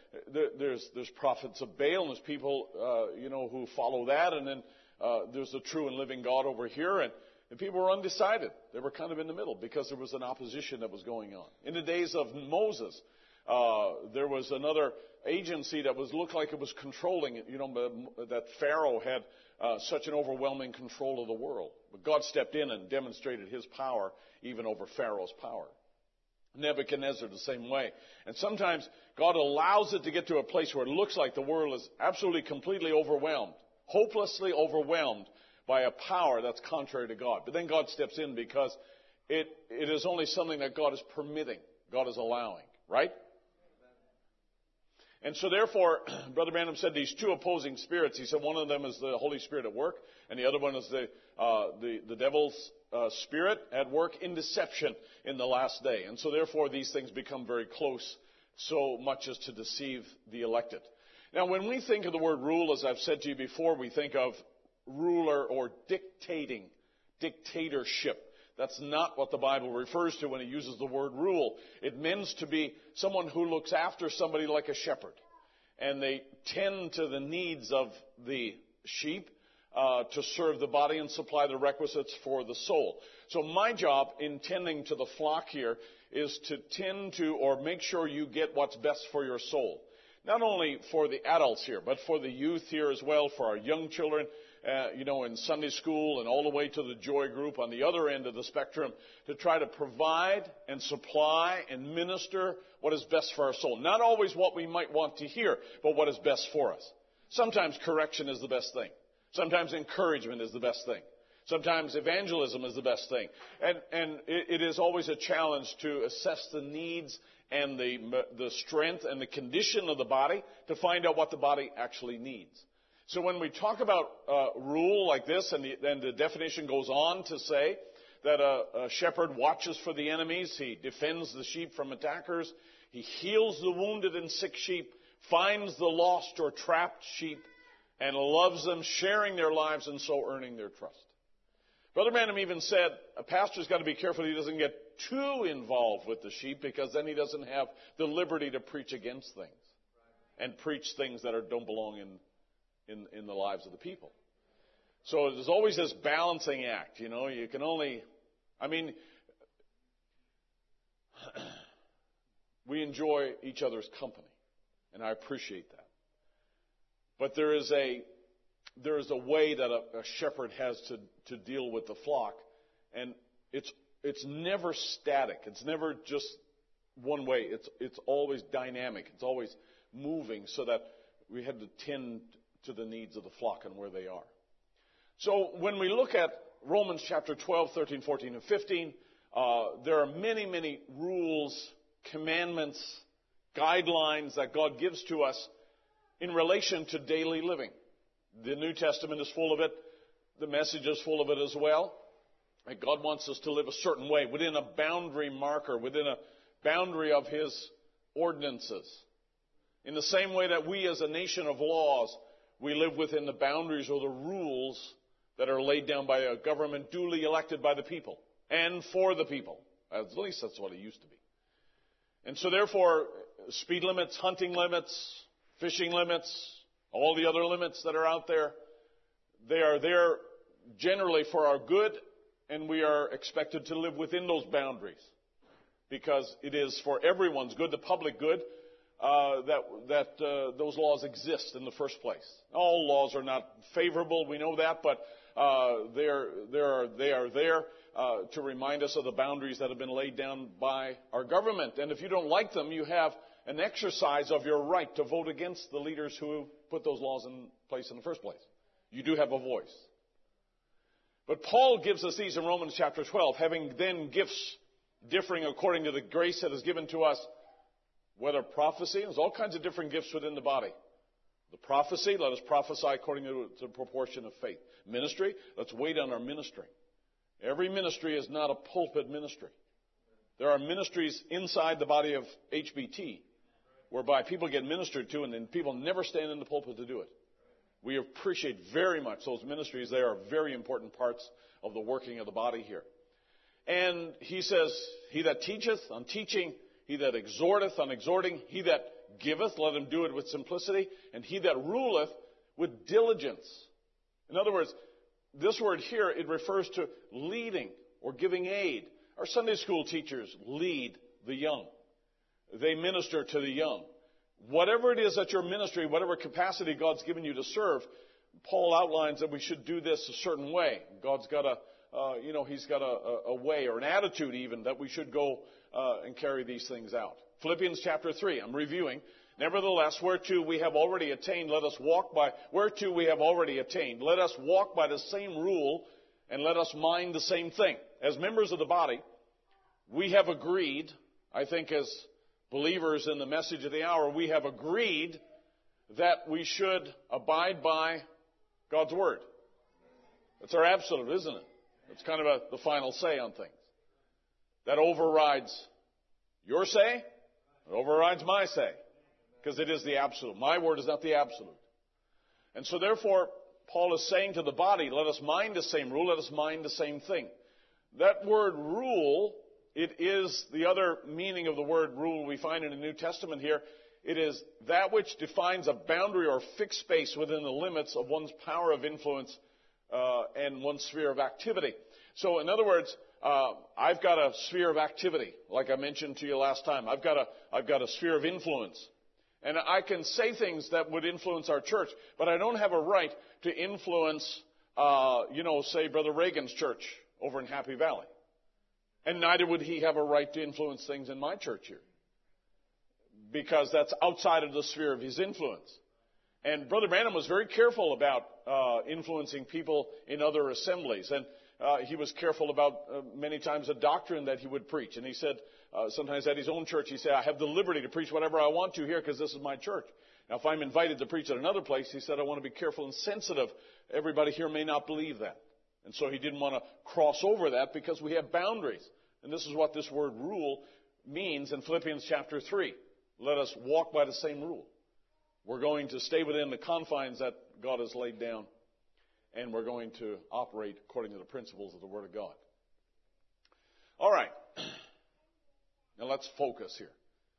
there's prophets of Baal, and there's people, who follow that, and then there's the true and living God over here, and people were undecided. They were kind of in the middle because there was an opposition that was going on. In the days of Moses, There was another agency that looked like it was controlling it. That Pharaoh had such an overwhelming control of the world. But God stepped in and demonstrated his power even over Pharaoh's power. Nebuchadnezzar the same way. And sometimes God allows it to get to a place where it looks like the world is absolutely completely overwhelmed, hopelessly overwhelmed by a power that's contrary to God. But then God steps in because it is only something that God is permitting, God is allowing, right? And so therefore, Brother Branham said these two opposing spirits, he said one of them is the Holy Spirit at work, and the other one is the devil's spirit at work in deception in the last day. And so therefore these things become very close, so much as to deceive the elected. Now when we think of the word rule, as I've said to you before, we think of ruler or dictatorship. That's not what the Bible refers to when it uses the word rule. It means to be someone who looks after somebody like a shepherd. And they tend to the needs of the sheep to serve the body and supply the requisites for the soul. So my job in tending to the flock here is to tend to or make sure you get what's best for your soul. Not only for the adults here, but for the youth here as well, for our young children, in Sunday school and all the way to the Joy Group on the other end of the spectrum, to try to provide and supply and minister what is best for our soul. Not always what we might want to hear, but what is best for us. Sometimes correction is the best thing. Sometimes encouragement is the best thing. Sometimes evangelism is the best thing. And it is always a challenge to assess the needs and the strength and the condition of the body to find out what the body actually needs. So when we talk about rule like this, and the definition goes on to say that a shepherd watches for the enemies, he defends the sheep from attackers, he heals the wounded and sick sheep, finds the lost or trapped sheep, and loves them, sharing their lives and so earning their trust. Brother Branham even said a pastor's got to be careful he doesn't get too involved with the sheep, because then he doesn't have the liberty to preach against things and preach things that don't belong in the lives of the people. So there's always this balancing act, you can only, we enjoy each other's company, and I appreciate that. But there is a way that a shepherd has to deal with the flock, and it's never static. It's never just one way. It's always dynamic. It's always moving, so that we have to tend to the needs of the flock and where they are. So when we look at Romans chapter 12, 13, 14, and 15, there are many, many rules, commandments, guidelines that God gives to us in relation to daily living. The New Testament is full of it. The Message is full of it as well. And God wants us to live a certain way, within a boundary marker, within a boundary of His ordinances. In the same way that we as a nation of laws, we live within the boundaries or the rules that are laid down by a government duly elected by the people and for the people. At least that's what it used to be. And so therefore, speed limits, hunting limits, fishing limits, all the other limits that are out there, they are there generally for our good, and we are expected to live within those boundaries, because it is for everyone's good, the public good, that those laws exist in the first place. All laws are not favorable, we know that, but they are there to remind us of the boundaries that have been laid down by our government. And if you don't like them, you have an exercise of your right to vote against the leaders who put those laws in place in the first place. You do have a voice. But Paul gives us these in Romans chapter 12, having then gifts differing according to the grace that is given to us, whether prophecy, there's all kinds of different gifts within the body. The prophecy, let us prophesy according to the proportion of faith. Ministry, let's wait on our ministry. Every ministry is not a pulpit ministry. There are ministries inside the body of HBT whereby people get ministered to, and then people never stand in the pulpit to do it. We appreciate very much those ministries. They are very important parts of the working of the body here. And he says, he that teacheth, on teaching; he that exhorteth, on exhorting; he that giveth, let him do it with simplicity; and he that ruleth, with diligence. In other words, this word here, it refers to leading or giving aid. Our Sunday school teachers lead the young. they minister to the young. Whatever it is that your ministry, whatever capacity God's given you to serve, Paul outlines that we should do this a certain way. God's got He's got a way or an attitude even that we should go and carry these things out. Philippians chapter 3, I'm reviewing. Nevertheless, whereto we have already attained, let us walk by the same rule, and let us mind the same thing. As members of the body, we have agreed, I think as believers in the message of the hour, we have agreed that we should abide by God's Word. That's our absolute, isn't it? It's kind of the final say on things. That overrides your say, it overrides my say, because it is the absolute. My word is not the absolute. And so therefore, Paul is saying to the body, let us mind the same rule, let us mind the same thing. That word rule, it is the other meaning of the word rule we find in the New Testament here. It is that which defines a boundary or fixed space within the limits of one's power of influence and one's sphere of activity. So in other words, I've got a sphere of activity, like I mentioned to you last time. I've got a sphere of influence. And I can say things that would influence our church, but I don't have a right to influence, say Brother Reagan's church over in Happy Valley. And neither would he have a right to influence things in my church here, because that's outside of the sphere of his influence. And Brother Branham was very careful about influencing people in other assemblies. And he was careful about many times the doctrine that he would preach. And he said, sometimes at his own church, he said, I have the liberty to preach whatever I want to here because this is my church. Now, if I'm invited to preach at another place, he said, I want to be careful and sensitive. Everybody here may not believe that. And so he didn't want to cross over that because we have boundaries. And this is what this word rule means in Philippians chapter 3. Let us walk by the same rule. We're going to stay within the confines that God has laid down, and we're going to operate according to the principles of the Word of God. All right. Now let's focus here.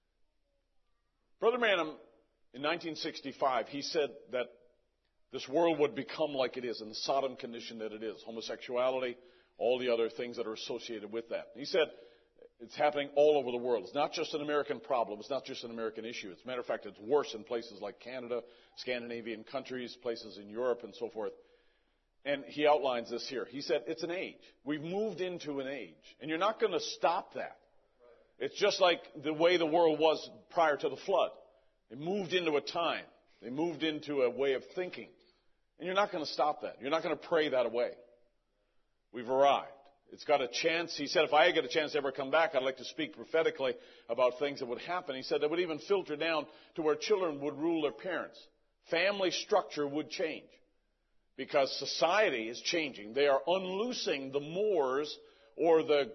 Brother Branham, in 1965, he said that this world would become like it is, in the Sodom condition that it is. Homosexuality, all the other things that are associated with that. He said it's happening all over the world. It's not just an American problem. It's not just an American issue. As a matter of fact, it's worse in places like Canada, Scandinavian countries, places in Europe, and so forth. And he outlines this here. He said, it's an age. We've moved into an age. And you're not going to stop that. It's just like the way the world was prior to the flood. They moved into a time. They moved into a way of thinking. And you're not going to stop that. You're not going to pray that away. We've arrived. It's got a chance. He said, if I get a chance to ever come back, I'd like to speak prophetically about things that would happen. He said that would even filter down to where children would rule their parents. Family structure would change. Because society is changing. They are unloosing the mores or the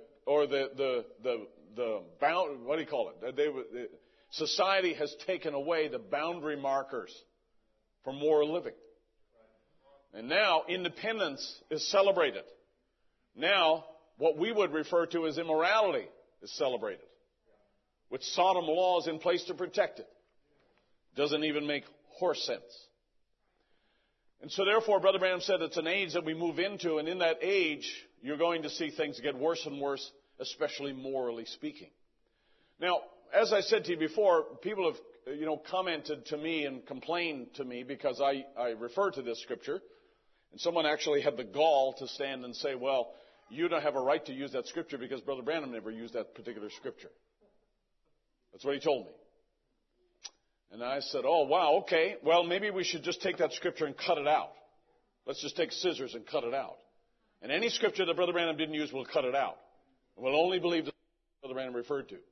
bound, what do you call it? Society has taken away the boundary markers for moral living. And now independence is celebrated. Now what we would refer to as immorality is celebrated. With Sodom laws in place to protect it. Doesn't even make horse sense. And so therefore, Brother Branham said it's an age that we move into, and in that age, you're going to see things get worse and worse, especially morally speaking. Now, as I said to you before, people have, commented to me and complained to me because I refer to this scripture, and someone actually had the gall to stand and say, well, you don't have a right to use that scripture because Brother Branham never used that particular scripture. That's what he told me. And I said, oh, wow, okay. Well, maybe we should just take that scripture and cut it out. Let's just take scissors and cut it out. And any scripture that Brother Branham didn't use, we'll cut it out. And we'll only believe the scripture Brother Branham referred to.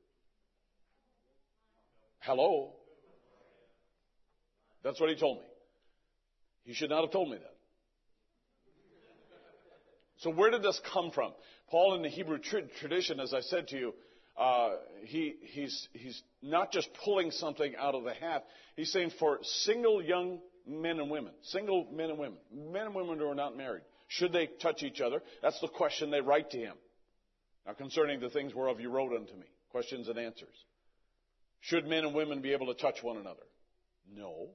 Hello? That's what he told me. He should not have told me that. So where did this come from? Paul in the Hebrew tradition, as I said to you, he's not just pulling something out of the hat. He's saying for single young men and women, men and women who are not married, should they touch each other? That's the question they write to him. Now concerning the things whereof you wrote unto me, questions and answers. Should men and women be able to touch one another? No.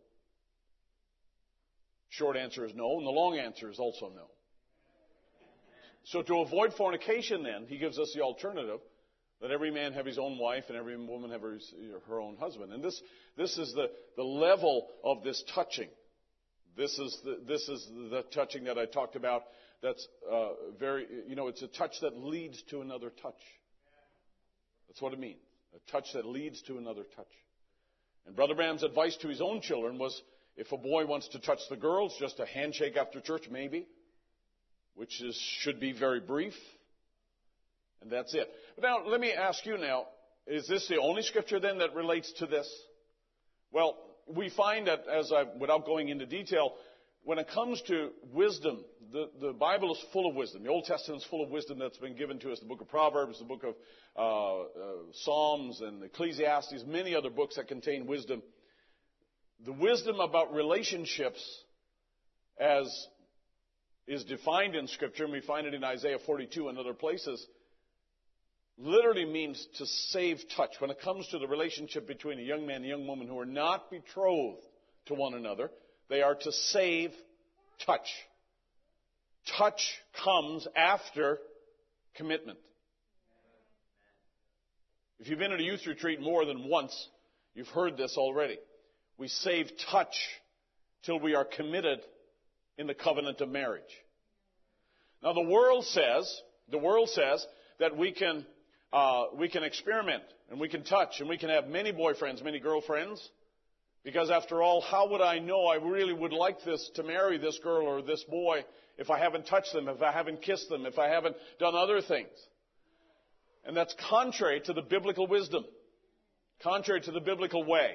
Short answer is no, and the long answer is also no. So to avoid fornication then, he gives us the alternative. Let every man have his own wife, and every woman have her own husband. And this is the level of this touching. This is the touching that I talked about. That's it's a touch that leads to another touch. That's what it means. A touch that leads to another touch. And Brother Branham's advice to his own children was, if a boy wants to touch the girls, just a handshake after church, maybe, which should be very brief. And that's it. But now, let me ask you now, is this the only scripture then that relates to this? Well, we find that, without going into detail, when it comes to wisdom, the Bible is full of wisdom. The Old Testament is full of wisdom that's been given to us. The book of Proverbs, the book of Psalms and Ecclesiastes, many other books that contain wisdom. The wisdom about relationships, as is defined in Scripture, and we find it in Isaiah 42 and other places, literally means to save touch. When it comes to the relationship between a young man and a young woman who are not betrothed to one another, they are to save touch. Touch comes after commitment. If you've been at a youth retreat more than once, you've heard this already. We save touch till we are committed in the covenant of marriage. Now the world says that we can experiment and we can touch and we can have many boyfriends, many girlfriends, because after all, how would I know I really would like to marry this girl or this boy if I haven't touched them, if I haven't kissed them, if I haven't done other things? And that's contrary to the biblical wisdom, contrary to the biblical way.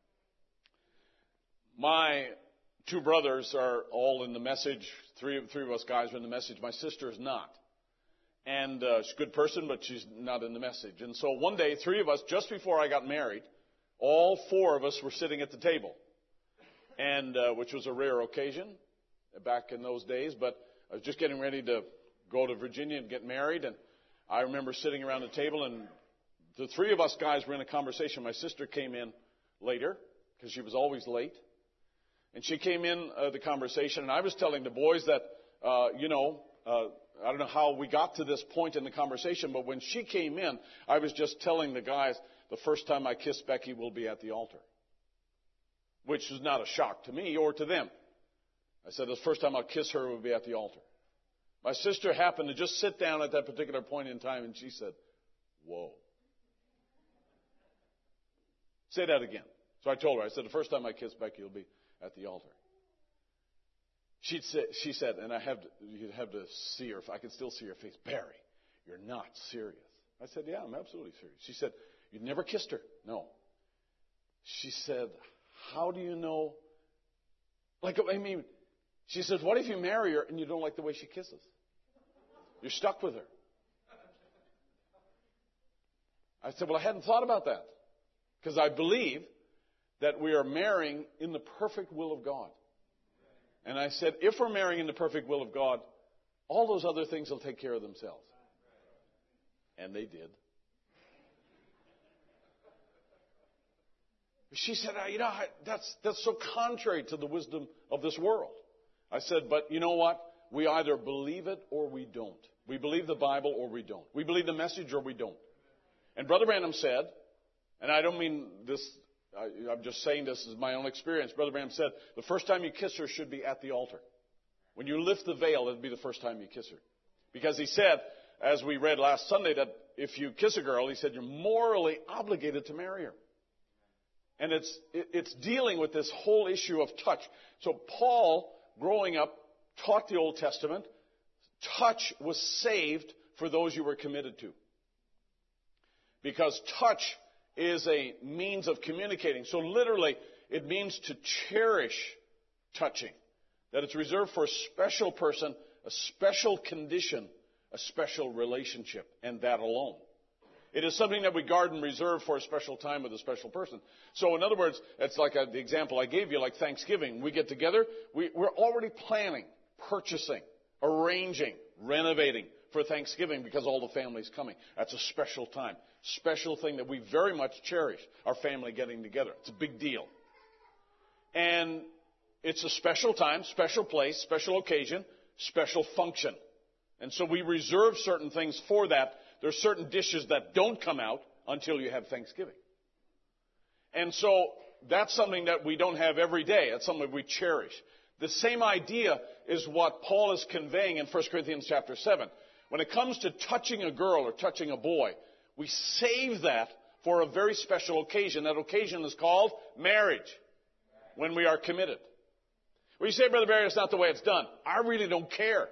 My two brothers are all in the message. Three of us guys are in the message. My sister is not. And she's a good person, but she's not in the message. And so one day, three of us, just before I got married, all four of us were sitting at the table, and which was a rare occasion back in those days. But I was just getting ready to go to Virginia and get married, and I remember sitting around the table, and the three of us guys were in a conversation. My sister came in later, because she was always late. And she came in the conversation, and I was telling the boys that, I don't know how we got to this point in the conversation, but when she came in, I was just telling the guys, the first time I kiss Becky will be at the altar. Which is not a shock to me or to them. I said, the first time I'll kiss her will be at the altar. My sister happened to just sit down at that particular point in time, and she said, whoa. Say that again. So I told her, I said, the first time I kiss Becky will be at the altar. She said, and you'd have to see her, if I can still see her face, Barry, you're not serious. I said, yeah, I'm absolutely serious. She said, you'd never kissed her? No. She said, how do you know? She said, what if you marry her and you don't like the way she kisses? You're stuck with her. I said, well, I hadn't thought about that. Because I believe that we are marrying in the perfect will of God. And I said, if we're marrying in the perfect will of God, all those other things will take care of themselves. And they did. She said, that's so contrary to the wisdom of this world. I said, but you know what? We either believe it or we don't. We believe the Bible or we don't. We believe the message or we don't. And Brother Branham said, and I don't mean this, I'm just saying this is my own experience. Brother Branham said, the first time you kiss her should be at the altar. When you lift the veil, it'll be the first time you kiss her. Because he said, as we read last Sunday, that if you kiss a girl, he said, you're morally obligated to marry her. And it's dealing with this whole issue of touch. So Paul, growing up, taught the Old Testament. Touch was saved for those you were committed to. Because touch is a means of communicating. So literally, it means to cherish touching. That it's reserved for a special person, a special condition, a special relationship, and that alone. It is something that we guard and reserve for a special time with a special person. So in other words, it's like the example I gave you, like Thanksgiving. We get together, we're already planning, purchasing, arranging, renovating for Thanksgiving because all the family's coming. That's a special time. Special thing that we very much cherish, our family getting together. It's a big deal. And it's a special time, special place, special occasion, special function. And so we reserve certain things for that There's certain dishes that don't come out until you have Thanksgiving. And so that's something that we don't have every day. That's something we cherish. The same idea is what Paul is conveying in 1 Corinthians chapter 7. When it comes to touching a girl or touching a boy, we save that for a very special occasion. That occasion is called marriage, when we are committed. Well, you say, Brother Barry, it's not the way it's done. I really don't care.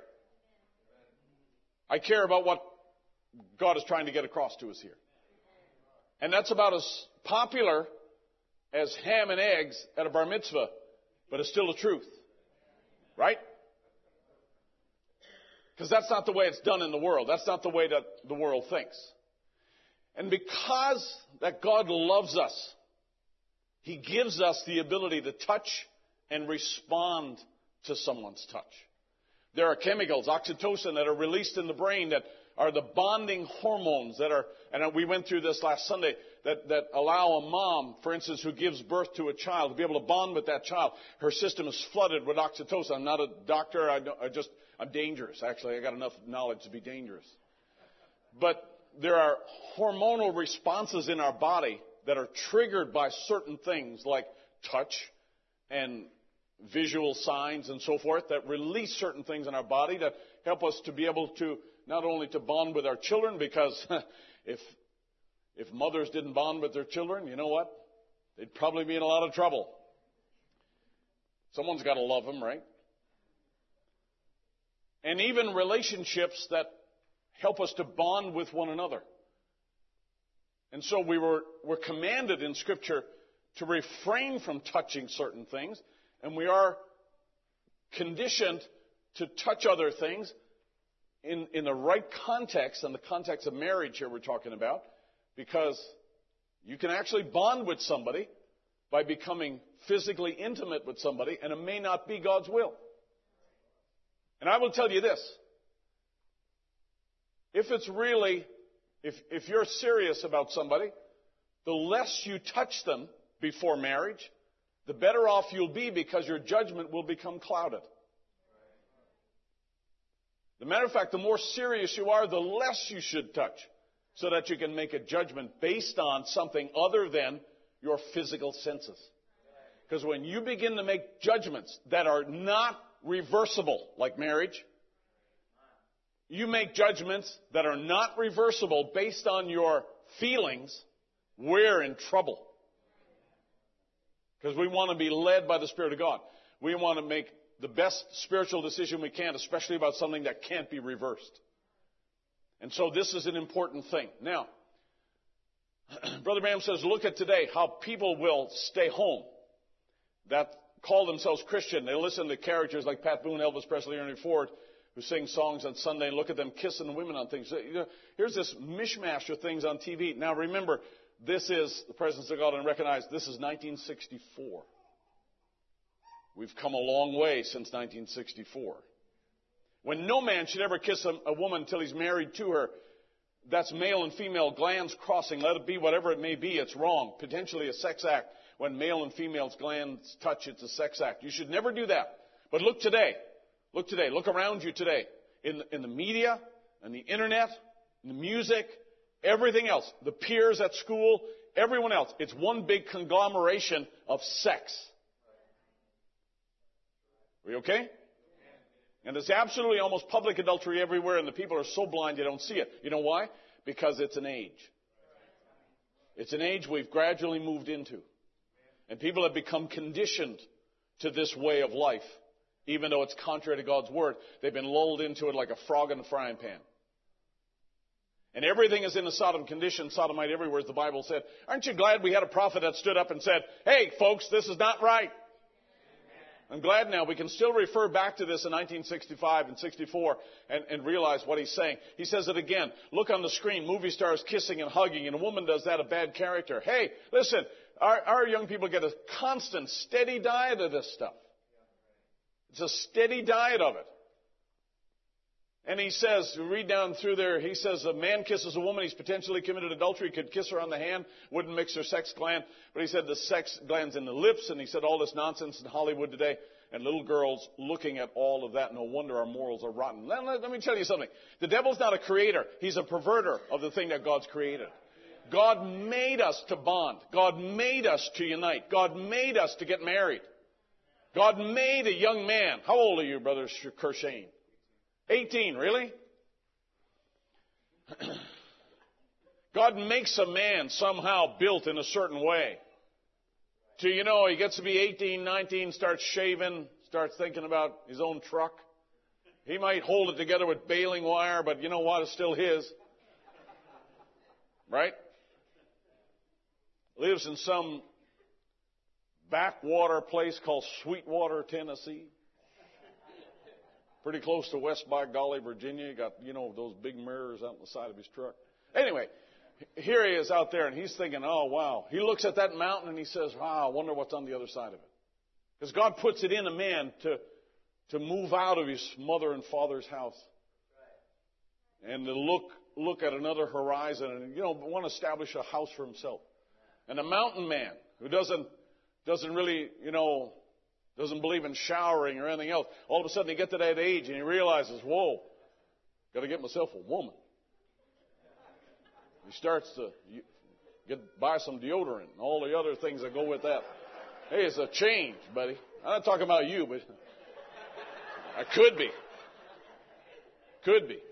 I care about what God is trying to get across to us here. And that's about as popular as ham and eggs at a bar mitzvah, but it's still the truth. Right? Because that's not the way it's done in the world. That's not the way that the world thinks. And because that God loves us, He gives us the ability to touch and respond to someone's touch. There are chemicals, oxytocin, that are released in the brain that are the bonding hormones that are, and we went through this last Sunday, that allow a mom, for instance, who gives birth to a child, to be able to bond with that child. Her system is flooded with oxytocin. I'm not a doctor. I'm dangerous. Actually, I got enough knowledge to be dangerous. But there are hormonal responses in our body that are triggered by certain things like touch and visual signs and so forth that release certain things in our body that help us to be able to not only to bond with our children, because if mothers didn't bond with their children, you know what? They'd probably be in a lot of trouble. Someone's got to love them, right? And even relationships that help us to bond with one another. And so we're commanded in Scripture to refrain from touching certain things, and we are conditioned to touch other things in the right context, in the context of marriage here we're talking about, because you can actually bond with somebody by becoming physically intimate with somebody, and it may not be God's will. And I will tell you this. If it's really, if you're serious about somebody, the less you touch them before marriage, the better off you'll be, because your judgment will become clouded. As a matter of fact, the more serious you are, the less you should touch, so that you can make a judgment based on something other than your physical senses. Because when you begin to make judgments that are not reversible, like marriage, you make judgments that are not reversible based on your feelings, we're in trouble. Because we want to be led by the Spirit of God. We want to make the best spiritual decision we can, especially about something that can't be reversed. And so this is an important thing. Now, Brother Branham says, look at today how people will stay home that call themselves Christian. They listen to characters like Pat Boone, Elvis Presley, Ernie Ford, who sing songs on Sunday, and look at them kissing the women on things. Here's this mishmash of things on TV. Now remember, this is the presence of God, and recognize this is 1964. We've come a long way since 1964. When no man should ever kiss a woman until he's married to her, that's male and female glands crossing. Let it be whatever it may be. It's wrong. Potentially a sex act. When male and female's glands touch, it's a sex act. You should never do that. But look today. Look today. Look around you today. In the media, and the internet, in the music, everything else. The peers at school, everyone else. It's one big conglomeration of sex. Are we okay? And there's absolutely almost public adultery everywhere, and the people are so blind you don't see it. You know why? Because it's an age. It's an age we've gradually moved into. And people have become conditioned to this way of life. Even though it's contrary to God's Word, they've been lulled into it like a frog in a frying pan. And everything is in a Sodom condition, sodomite everywhere, as the Bible said. Aren't you glad we had a prophet that stood up and said, hey, folks, this is not right? I'm glad now we can still refer back to this in 1965 and 64 and realize what he's saying. He says it again. Look on the screen, movie stars kissing and hugging, and a woman does that, a bad character. Hey, listen, our young people get a constant, steady diet of this stuff. It's a steady diet of it. And he says, read down through there, he says a man kisses a woman, he's potentially committed adultery, could kiss her on the hand, wouldn't mix her sex gland. But he said the sex gland's in the lips, and he said all this nonsense in Hollywood today. and little girls looking at all of that. No wonder our morals are rotten. Let me tell you something. The devil's not a creator. He's a perverter of the thing that God's created. God made us to bond. God made us to unite. God made us to get married. God made a young man. How old are you, Brother Kershane? 18, really? God makes a man somehow built in a certain way. He gets to be 18, 19, starts shaving, starts thinking about his own truck. He might hold it together with baling wire, but you know what? It's still his. Right? Lives in some backwater place called Sweetwater, Tennessee. Pretty close to West by Golly, Virginia. You got, those big mirrors out on the side of his truck. Anyway, here he is out there, and he's thinking, oh, wow. He looks at that mountain, and he says, wow, I wonder what's on the other side of it. Because God puts it in a man to move out of his mother and father's house. And to look at another horizon and, want to establish a house for himself. And a mountain man who doesn't really, doesn't believe in showering or anything else. All of a sudden, he gets to that age and he realizes, whoa, got to get myself a woman. He starts to buy some deodorant and all the other things that go with that. Hey, it's a change, buddy. I'm not talking about you, but I could be. Could be.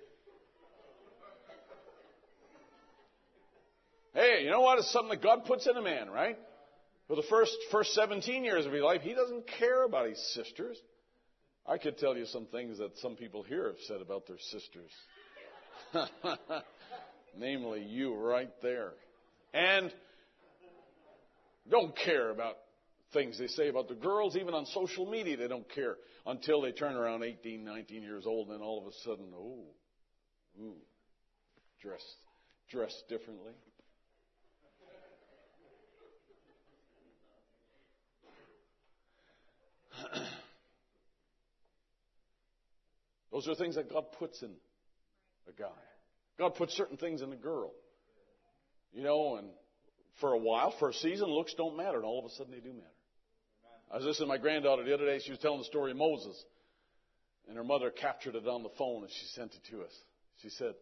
Hey, you know what? It's something that God puts in a man, right? For the first 17 years of his life, he doesn't care about his sisters. I could tell you some things that some people here have said about their sisters. Namely, you right there. And don't care about things they say about the girls. Even on social media, they don't care until they turn around 18, 19 years old, and then all of a sudden, dress differently. Those are things that God puts in a guy. God puts certain things in a girl. And for a while, for a season, looks don't matter, and all of a sudden they do matter. I was listening to my granddaughter the other day. She was telling the story of Moses. And her mother captured it on the phone and she sent it to us. She said,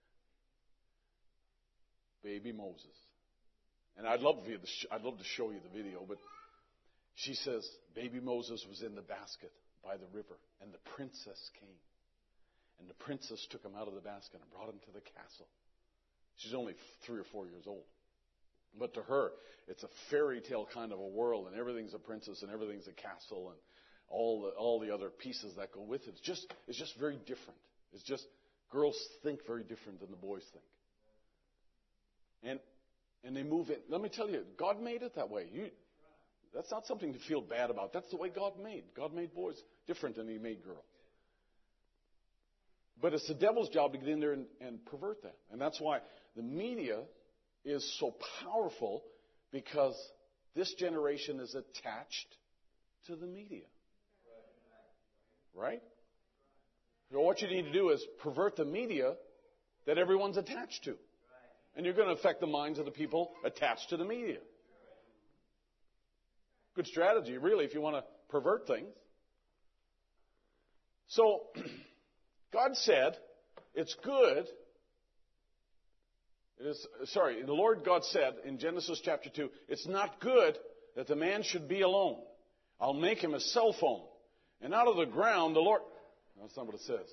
baby Moses. And I'd love to show you the video, but she says, baby Moses was in the basket by the river, and the princess came. And the princess took him out of the basket and brought him to the castle. She's only 3 or 4 years old. But to her, it's a fairy tale kind of a world, and everything's a princess, and everything's a castle, and all the other pieces that go with it. It's just very different. It's just girls think very different than the boys think. And they move in. Let me tell you, God made it that way. That's not something to feel bad about. That's the way God made. God made boys different than He made girls. But it's the devil's job to get in there and pervert that. And that's why the media is so powerful, because this generation is attached to the media. Right? So what you need to do is pervert the media that everyone's attached to. And you're going to affect the minds of the people attached to the media. Good strategy, really, if you want to pervert things. So, God said, it's good. The Lord God said in Genesis chapter 2, it's not good that the man should be alone. I'll make him a cell phone. And out of the ground, the Lord... No, that's not what it says.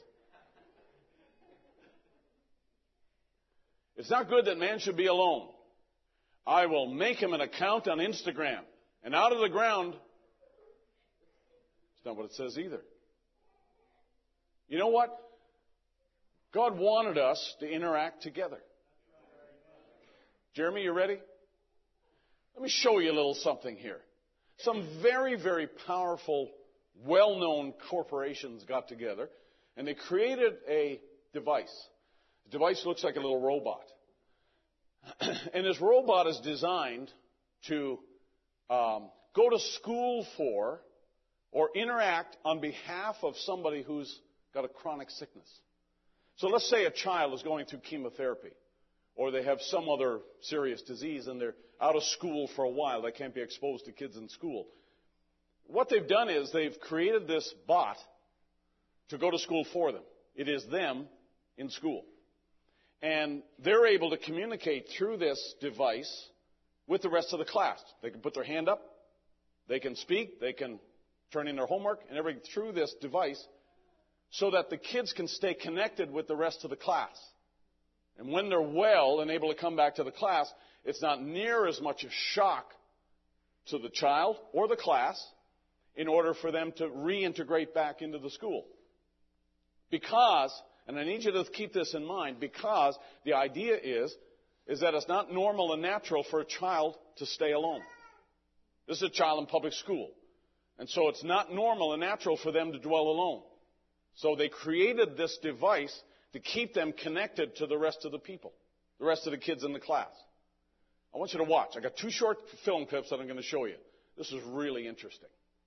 It's not good that man should be alone. I will make him an account on Instagram. And out of the ground... It's not what it says either. You know what? God wanted us to interact together. Jeremy, you ready? Let me show you a little something here. Some very, very powerful, well-known corporations got together, and they created a device. The device looks like a little robot. And this robot is designed to go to school for or interact on behalf of somebody who's got a chronic sickness. So let's say a child is going through chemotherapy, or they have some other serious disease and they're out of school for a while. They can't be exposed to kids in school. what they've done is they've created this bot to go to school for them. It is them in school. And they're able to communicate through this device with the rest of the class. They can put their hand up, they can speak, they can turn in their homework and everything through this device so that the kids can stay connected with the rest of the class. And when they're well and able to come back to the class, it's not near as much a shock to the child or the class in order for them to reintegrate back into the school. Because, and I need you to keep this in mind, because the idea is that it's not normal and natural for a child to stay alone. This is a child in public school. And so it's not normal and natural for them to dwell alone. So they created this device to keep them connected to the rest of the people, the rest of the kids in the class. I want you to watch. I got 2 short film clips that I'm going to show you. This is really interesting.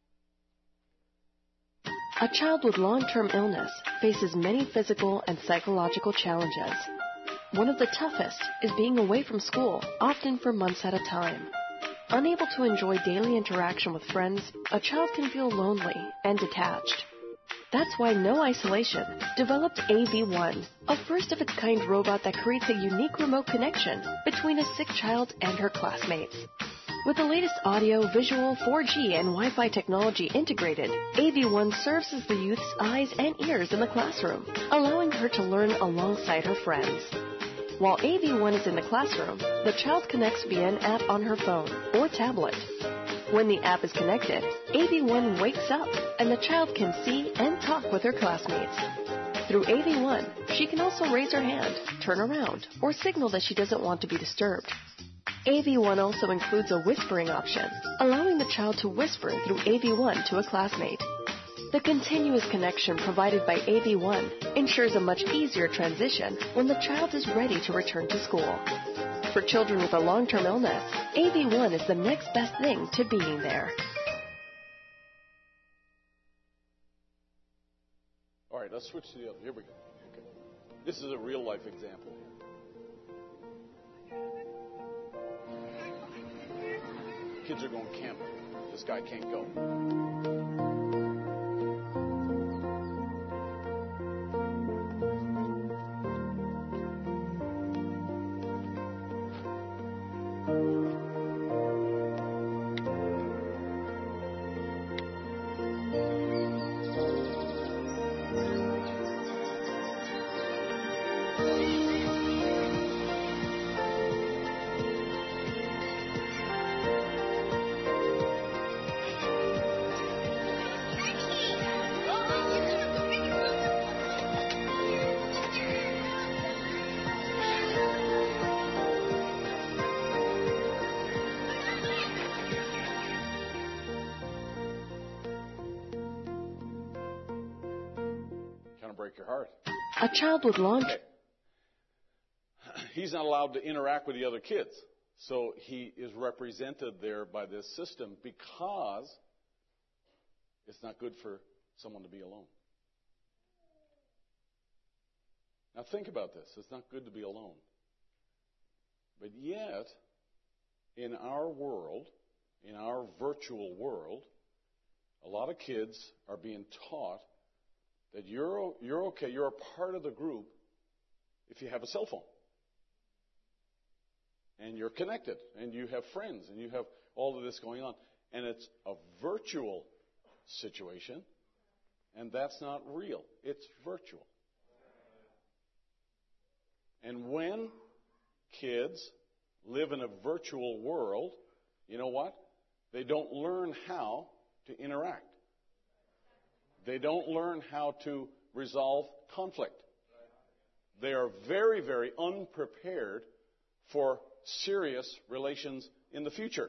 A child with long-term illness faces many physical and psychological challenges. One of the toughest is being away from school, often for months at a time. Unable to enjoy daily interaction with friends, a child can feel lonely and detached. That's why No Isolation developed AV1, a first-of-its-kind robot that creates a unique remote connection between a sick child and her classmates. With the latest audio, visual, 4G, and Wi-Fi technology integrated, AV1 serves as the youth's eyes and ears in the classroom, allowing her to learn alongside her friends. While AV1 is in the classroom, the child connects via an app on her phone or tablet. When the app is connected, AV1 wakes up and the child can see and talk with her classmates. Through AV1, she can also raise her hand, turn around, or signal that she doesn't want to be disturbed. AV1 also includes a whispering option, allowing the child to whisper through AV1 to a classmate. The continuous connection provided by AV1 ensures a much easier transition when the child is ready to return to school. For children with a long-term illness, AV1 is the next best thing to being there.
All right, let's switch to the other. Here we go. Okay. This is a real-life example. Kids are going camping. This guy can't go. Break your heart.
A child with long...
Okay. He's not allowed to interact with the other kids. So he is represented there by this system because it's not good for someone to be alone. Now think about this. It's not good to be alone. But yet, in our world, in our virtual world, a lot of kids are being taught that you're okay, you're a part of the group if you have a cell phone. And you're connected, and you have friends, and you have all of this going on. And it's a virtual situation, and that's not real. It's virtual. And when kids live in a virtual world, you know what? They don't learn how to interact. They don't learn how to resolve conflict. They are very, very unprepared for serious relations in the future.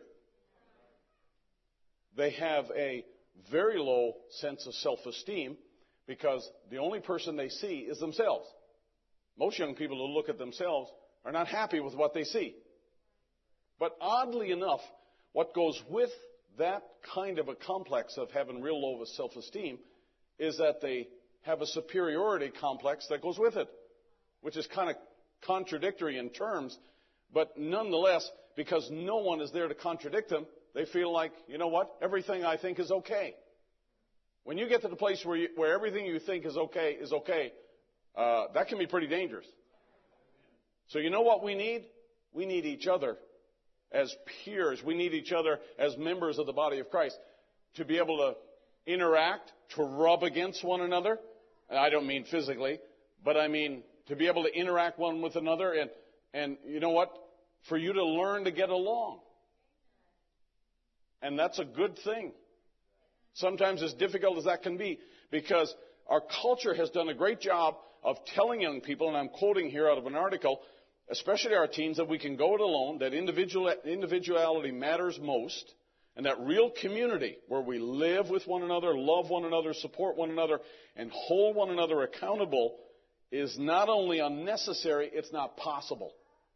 They have a very low sense of self-esteem because the only person they see is themselves. Most young people who look at themselves are not happy with what they see. But oddly enough, what goes with that kind of a complex of having real low self-esteem is that they have a superiority complex that goes with it, which is kind of contradictory in terms, but nonetheless, because no one is there to contradict them, they feel like, you know what, everything I think is okay. When you get to the place where everything you think is okay, that can be pretty dangerous. So you know what we need? We need each other as peers. We need each other as members of the body of Christ to be able to interact, to rub against one another. And I don't mean physically, but I mean to be able to interact one with another. And you know what? For you to learn to get along. And that's a good thing. Sometimes as difficult as that can be, because our culture has done a great job of telling young people, and I'm quoting here out of an article, especially our teens, that we can go it alone, that individuality matters most, and that real community, where we live with one another, love one another, support one another, and hold one another accountable, is not only unnecessary, it's not possible.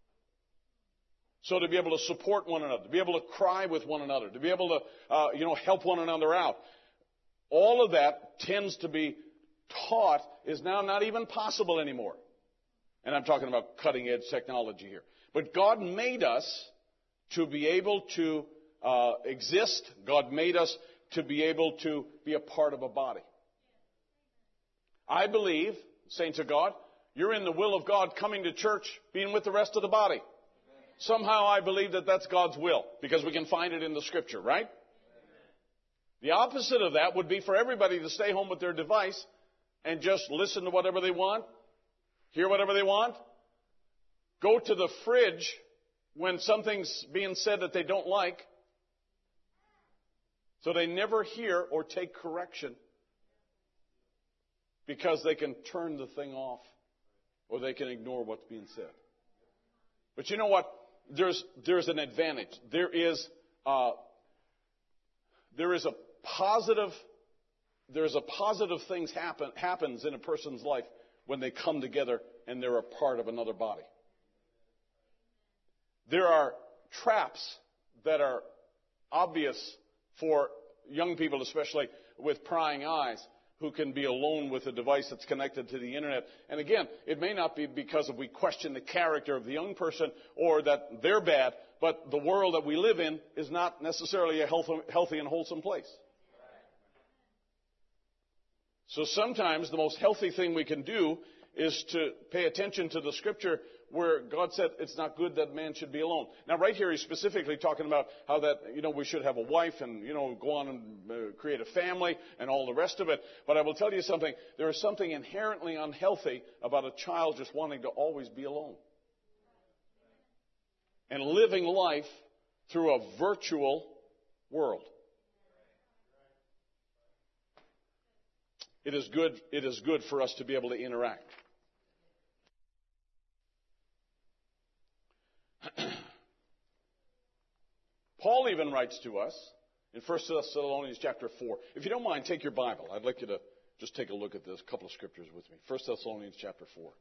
So to be able to support one another, to be able to cry with one another, to be able to help one another out, all of that tends to be taught is now not even possible anymore. And I'm talking about cutting edge technology here. But God made us to be able to exist. God made us to be able to be a part of a body. I believe, saints of God, you're in the will of God coming to church, being with the rest of the body. Somehow I believe that that's God's will, because we can find it in the Scripture, right? The opposite of that would be for everybody to stay home with their device and just listen to whatever they want, hear whatever they want, go to the fridge when something's being said that they don't like, so they never hear or take correction because they can turn the thing off or they can ignore what's being said. But you know what? There's an advantage. There is a positive things happens in a person's life when they come together and they're a part of another body. There are traps that are obvious for young people, especially with prying eyes, who can be alone with a device that's connected to the internet. And again, it may not be because we question the character of the young person or that they're bad, but the world that we live in is not necessarily a healthy and wholesome place. So sometimes the most healthy thing we can do is to pay attention to the Scripture where God said it's not good that man should be alone. Now, right here, he's specifically talking about how that, we should have a wife and, go on and create a family and all the rest of it. But I will tell you something. There is something inherently unhealthy about a child just wanting to always be alone. And living life through a virtual world. It is good for us to be able to interact. Paul even writes to us in 1 Thessalonians chapter 4. If you don't mind, take your Bible. I'd like you to just take a look at this, a couple of scriptures with me. 1 Thessalonians chapter 4.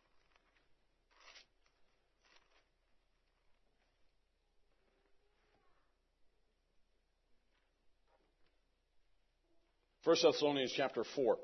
First Thessalonians chapter 4.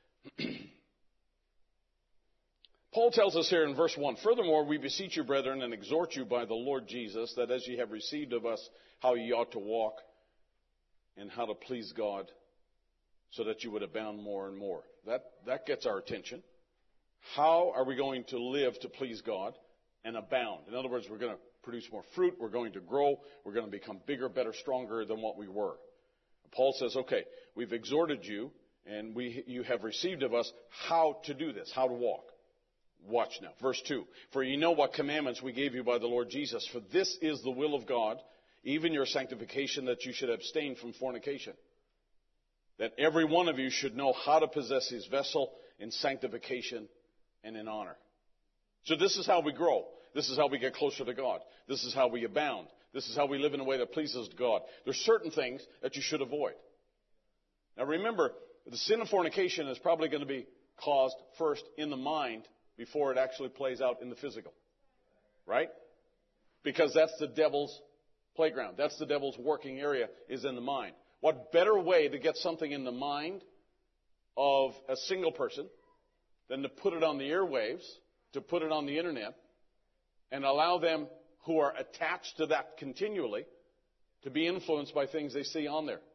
Paul tells us here in verse 1, "Furthermore, we beseech you, brethren, and exhort you by the Lord Jesus, that as ye have received of us how ye ought to walk, and how to please God, so that you would abound more and more." That gets our attention. How are we going to live to please God and abound? In other words, we're going to produce more fruit, we're going to grow, we're going to become bigger, better, stronger than what we were. Paul says, okay, we've exhorted you, and you have received of us how to do this, how to walk. Watch now. Verse 2. "For ye know what commandments we gave you by the Lord Jesus. For this is the will of God, even your sanctification, that you should abstain from fornication. That every one of you should know how to possess his vessel in sanctification and in honor." So this is how we grow. This is how we get closer to God. This is how we abound. This is how we live in a way that pleases God. There's certain things that you should avoid. Now remember, the sin of fornication is probably going to be caused first in the mind before it actually plays out in the physical. Right? Because that's the devil's playground. That's the devil's working area, is in the mind. What better way to get something in the mind of a single person than to put it on the airwaves, to put it on the internet, and allow them who are attached to that continually to be influenced by things they see on there.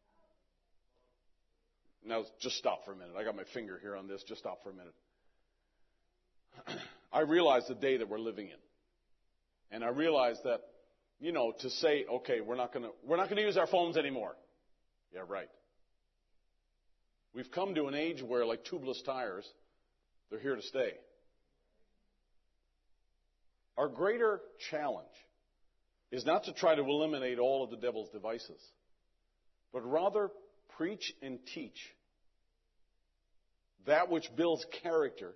Now, just stop for a minute. I got my finger here on this. Just stop for a minute. I realize the day that we're living in. And I realize that, to say, okay, we're not going to use our phones anymore. Yeah, right. We've come to an age where, like tubeless tires, they're here to stay. Our greater challenge is not to try to eliminate all of the devil's devices, but rather preach and teach that which builds character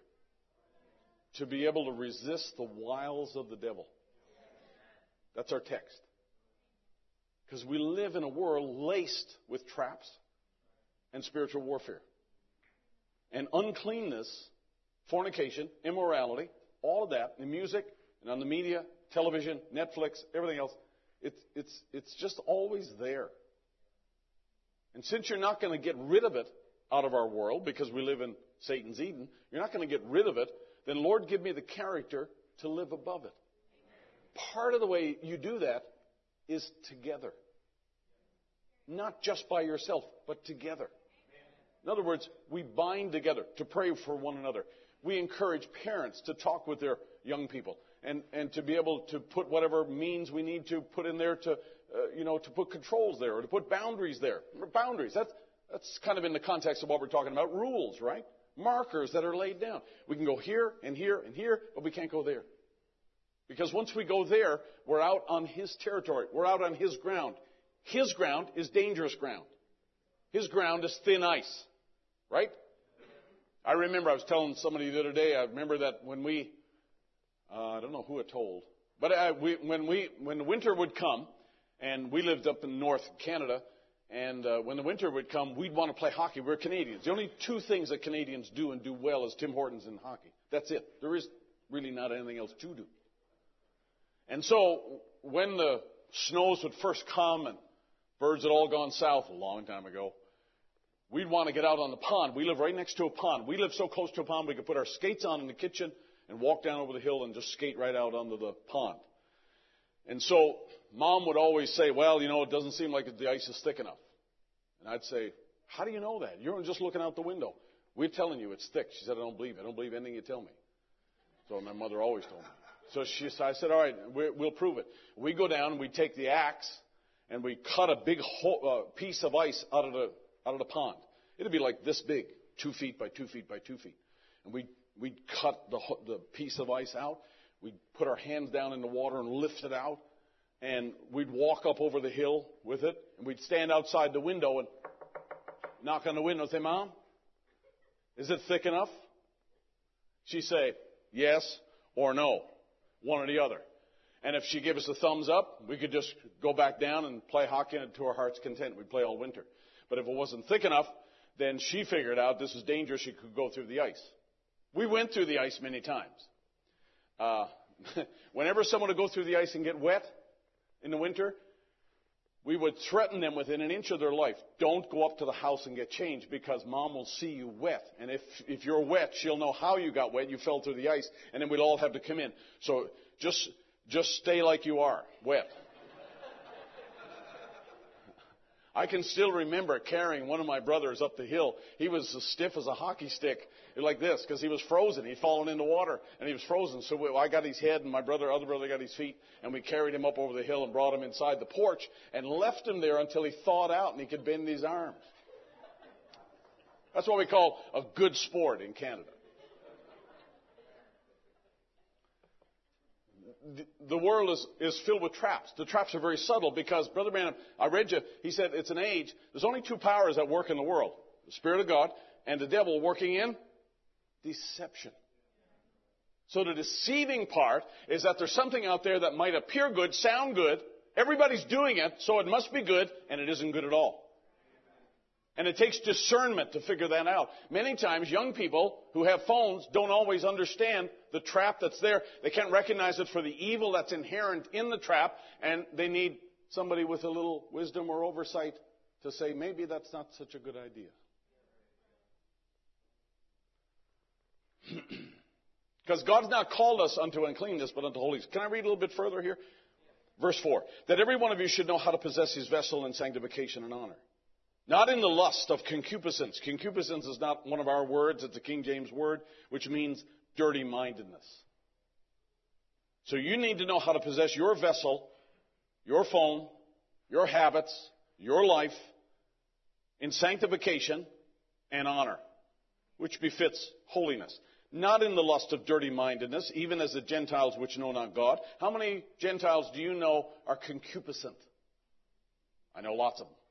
to be able to resist the wiles of the devil. That's our text. Because we live in a world laced with traps and spiritual warfare. And uncleanness, fornication, immorality, all of that, in music and on the media, television, Netflix, everything else, it's just always there. And since you're not going to get rid of it out of our world, because we live in Satan's Eden, you're not going to get rid of it, then Lord, give me the character to live above it. Part of the way you do that is together. Not just by yourself, but together. In other words, we bind together to pray for one another. We encourage parents to talk with their young people and to be able to put whatever means we need to put in there to put controls there or to put boundaries there. Boundaries, that's kind of in the context of what we're talking about. Rules, right? Markers that are laid down. We can go here and here and here, but we can't go there. Because once we go there, we're out on his territory. We're out on his ground. His ground is dangerous ground. His ground is thin ice. Right? I remember I was telling somebody the other day, I remember that when we, I don't know who I told, but when the winter would come, and we lived up in North Canada, and when the winter would come, we'd want to play hockey. We're Canadians. The only two things that Canadians do and do well is Tim Hortons and hockey. That's it. There is really not anything else to do. And so when the snows would first come and birds had all gone south a long time ago, we'd want to get out on the pond. We live right next to a pond. We live so close to a pond we could put our skates on in the kitchen and walk down over the hill and just skate right out onto the pond. And so Mom would always say, well, it doesn't seem like the ice is thick enough. And I'd say, how do you know that? You're just looking out the window. We're telling you it's thick. She said, I don't believe it. I don't believe anything you tell me. So my mother always told me. So I said, all right, we'll prove it. We go down and we take the axe and we cut a big piece of ice out of the pond. It'd be like this big, 2 feet by 2 feet by 2 feet. And we'd cut the piece of ice out. We'd put our hands down in the water and lift it out. And we'd walk up over the hill with it. And we'd stand outside the window and knock on the window and say, Mom, is it thick enough? She'd say, yes or no, one or the other. And if she gave us a thumbs up, we could just go back down and play hockey to our heart's content. We'd play all winter. But if it wasn't thick enough, then she figured out this was dangerous. She could go through the ice. We went through the ice many times. Whenever someone would go through the ice and get wet in the winter, we would threaten them within an inch of their life. Don't go up to the house and get changed because Mom will see you wet. And if you're wet, she'll know how you got wet. You fell through the ice. And then we'd all have to come in. So just stay like you are, wet. I can still remember carrying one of my brothers up the hill. He was as stiff as a hockey stick, like this, because he was frozen. He'd fallen in the water, and he was frozen. So I got his head, and my other brother got his feet, and we carried him up over the hill and brought him inside the porch and left him there until he thawed out and he could bend his arms. That's what we call a good sport in Canada. The world is filled with traps. The traps are very subtle because, Brother Branham, I read you, he said it's an age. There's only two powers that work in the world. The Spirit of God and the devil working in deception. So the deceiving part is that there's something out there that might appear good, sound good. Everybody's doing it, so it must be good, and it isn't good at all. And it takes discernment to figure that out. Many times, young people who have phones don't always understand the trap that's there. They can't recognize it for the evil that's inherent in the trap, and they need somebody with a little wisdom or oversight to say, maybe that's not such a good idea. Because God's not called us unto uncleanness, but unto holiness. Can I read a little bit further here? Verse 4. That every one of you should know how to possess his vessel in sanctification and honor. Not in the lust of concupiscence. Concupiscence is not one of our words. It's a King James word, which means dirty-mindedness. So you need to know how to possess your vessel, your phone, your habits, your life in sanctification and honor, which befits holiness. Not in the lust of dirty-mindedness, even as the Gentiles which know not God. How many Gentiles do you know are concupiscent? I know lots of them.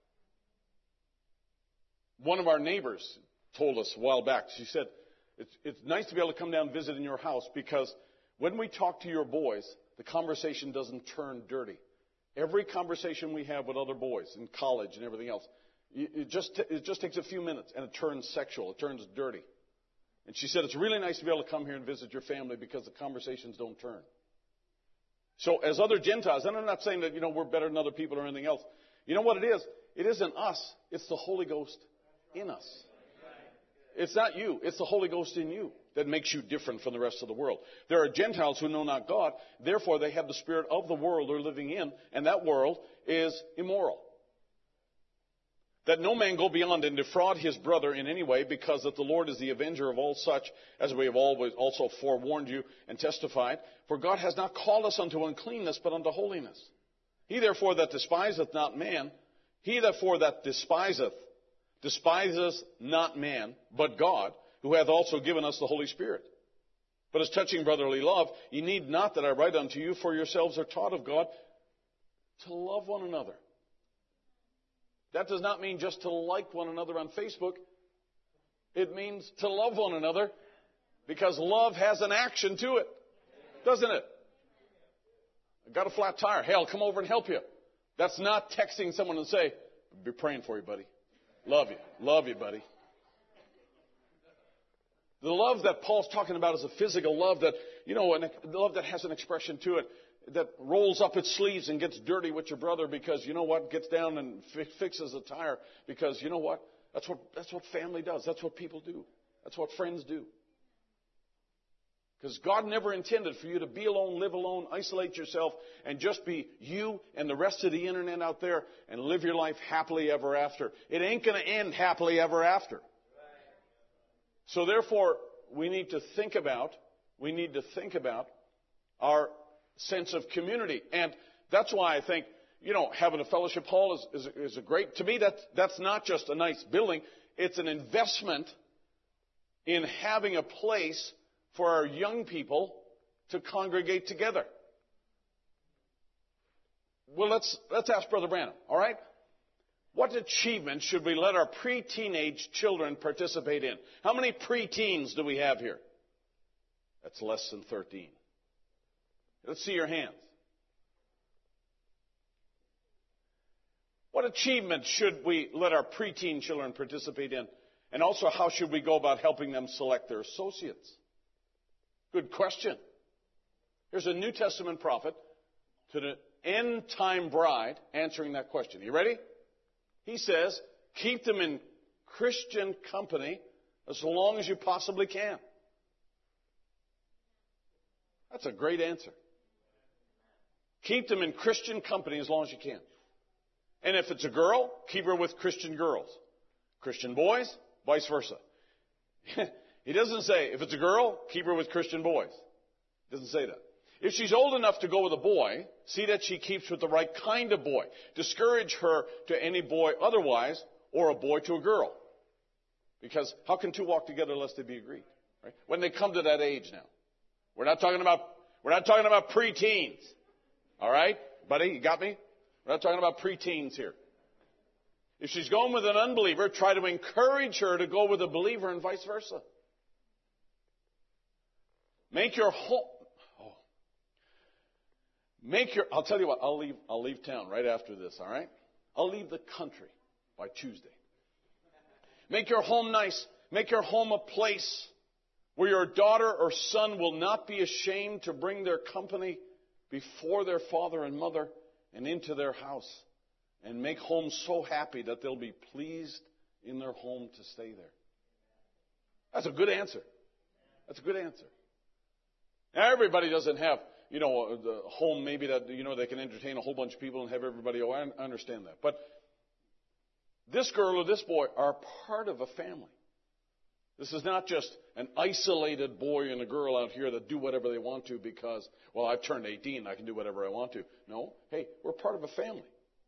One of our neighbors told us a while back, she said, it's nice to be able to come down and visit in your house because when we talk to your boys, the conversation doesn't turn dirty. Every conversation we have with other boys in college and everything else, it just takes a few minutes and it turns sexual, it turns dirty. And she said, it's really nice to be able to come here and visit your family because the conversations don't turn. So as other Gentiles, and I'm not saying that, we're better than other people or anything else. You know what it is? It isn't us. It's the Holy Ghost in us. It's not you. It's the Holy Ghost in you that makes you different from the rest of the world. There are Gentiles who know not God. Therefore, they have the spirit of the world they're living in, and that world is immoral. That no man go beyond and defraud his brother in any way, because that the Lord is the avenger of all such, as we have always also forewarned you and testified. For God has not called us unto uncleanness, but unto holiness. He therefore that despiseth not man, he therefore that despiseth not man, but God, who hath also given us the Holy Spirit. But as touching brotherly love, ye need not that I write unto you, for yourselves are taught of God to love one another. That does not mean just to like one another on Facebook. It means to love one another, because love has an action to it, doesn't it? I got a flat tire. Hey, I'll come over and help you. That's not texting someone and say, I'll be praying for you, buddy. Love you. Love you, buddy. The love that Paul's talking about is a physical love that, a love that has an expression to it, that rolls up its sleeves and gets dirty with your brother because, gets down and fixes a tire because, that's what family does. That's what people do. That's what friends do. Because God never intended for you to be alone, live alone, isolate yourself, and just be you and the rest of the internet out there and live your life happily ever after. It ain't going to end happily ever after. So therefore, we need to think about our sense of community. And that's why I think, having a fellowship hall is a great, to me, that's not just a nice building. It's an investment in having a place for our young people to congregate together. Well, let's ask Brother Branham, all right? What achievements should we let our pre-teenage children participate in? How many pre-teens do we have here? That's less than 13. Let's see your hands. What achievements should we let our preteen children participate in? And also, how should we go about helping them select their associates? Good question. Here's a New Testament prophet to the end-time bride answering that question. You ready? He says, keep them in Christian company as long as you possibly can. That's a great answer. Keep them in Christian company as long as you can. And if it's a girl, keep her with Christian girls. Christian boys, vice versa. He doesn't say, if it's a girl, keep her with Christian boys. He doesn't say that. If she's old enough to go with a boy, see that she keeps with the right kind of boy. Discourage her to any boy otherwise, or a boy to a girl. Because how can two walk together unless they be agreed? Right? When they come to that age now. We're not talking about pre-teens. All right? Buddy, you got me? We're not talking about pre-teens here. If she's going with an unbeliever, try to encourage her to go with a believer and vice versa. I'll tell you what, I'll leave town right after this, all right? I'll leave the country by Tuesday. Make your home nice. Make your home a place where your daughter or son will not be ashamed to bring their company before their father and mother and into their house. And make home so happy that they'll be pleased in their home to stay there. That's a good answer. That's a good answer. Everybody doesn't have, the home maybe that, they can entertain a whole bunch of people and have everybody. Oh, I understand that. But this girl or this boy are part of a family. This is not just an isolated boy and a girl out here that do whatever they want to because, well, I've turned 18, I can do whatever I want to. No. Hey, we're part of a family.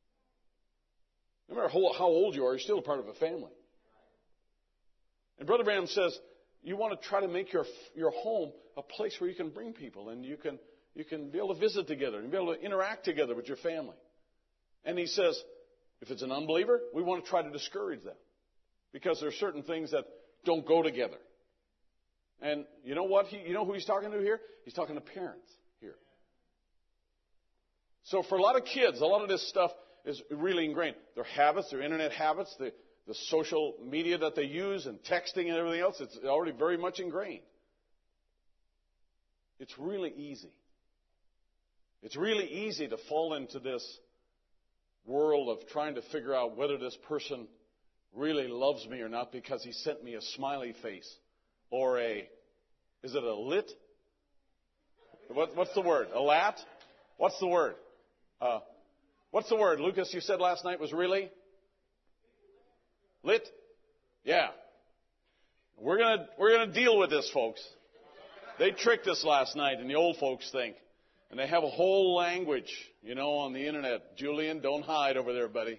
No matter how old you are, you're still a part of a family. And Brother Branham says, you want to try to make your home a place where you can bring people and you can be able to visit together and be able to interact together with your family. And he says, if it's an unbeliever, we want to try to discourage them because there are certain things that don't go together. And you know what? You know who he's talking to here? He's talking to parents here. So for a lot of kids, a lot of this stuff is really ingrained. Their habits, their internet habits, the social media that they use and texting and everything else, it's already very much ingrained. It's really easy. It's really easy to fall into this world of trying to figure out whether this person really loves me or not because he sent me a smiley face or is it a lit? What's the word? A lat? What's the word? What's the word? Lucas, you said last night was really? Lit? Yeah. We're gonna deal with this, folks. They tricked us last night, and the old folks think. And they have a whole language, on the internet. Julian, don't hide over there, buddy.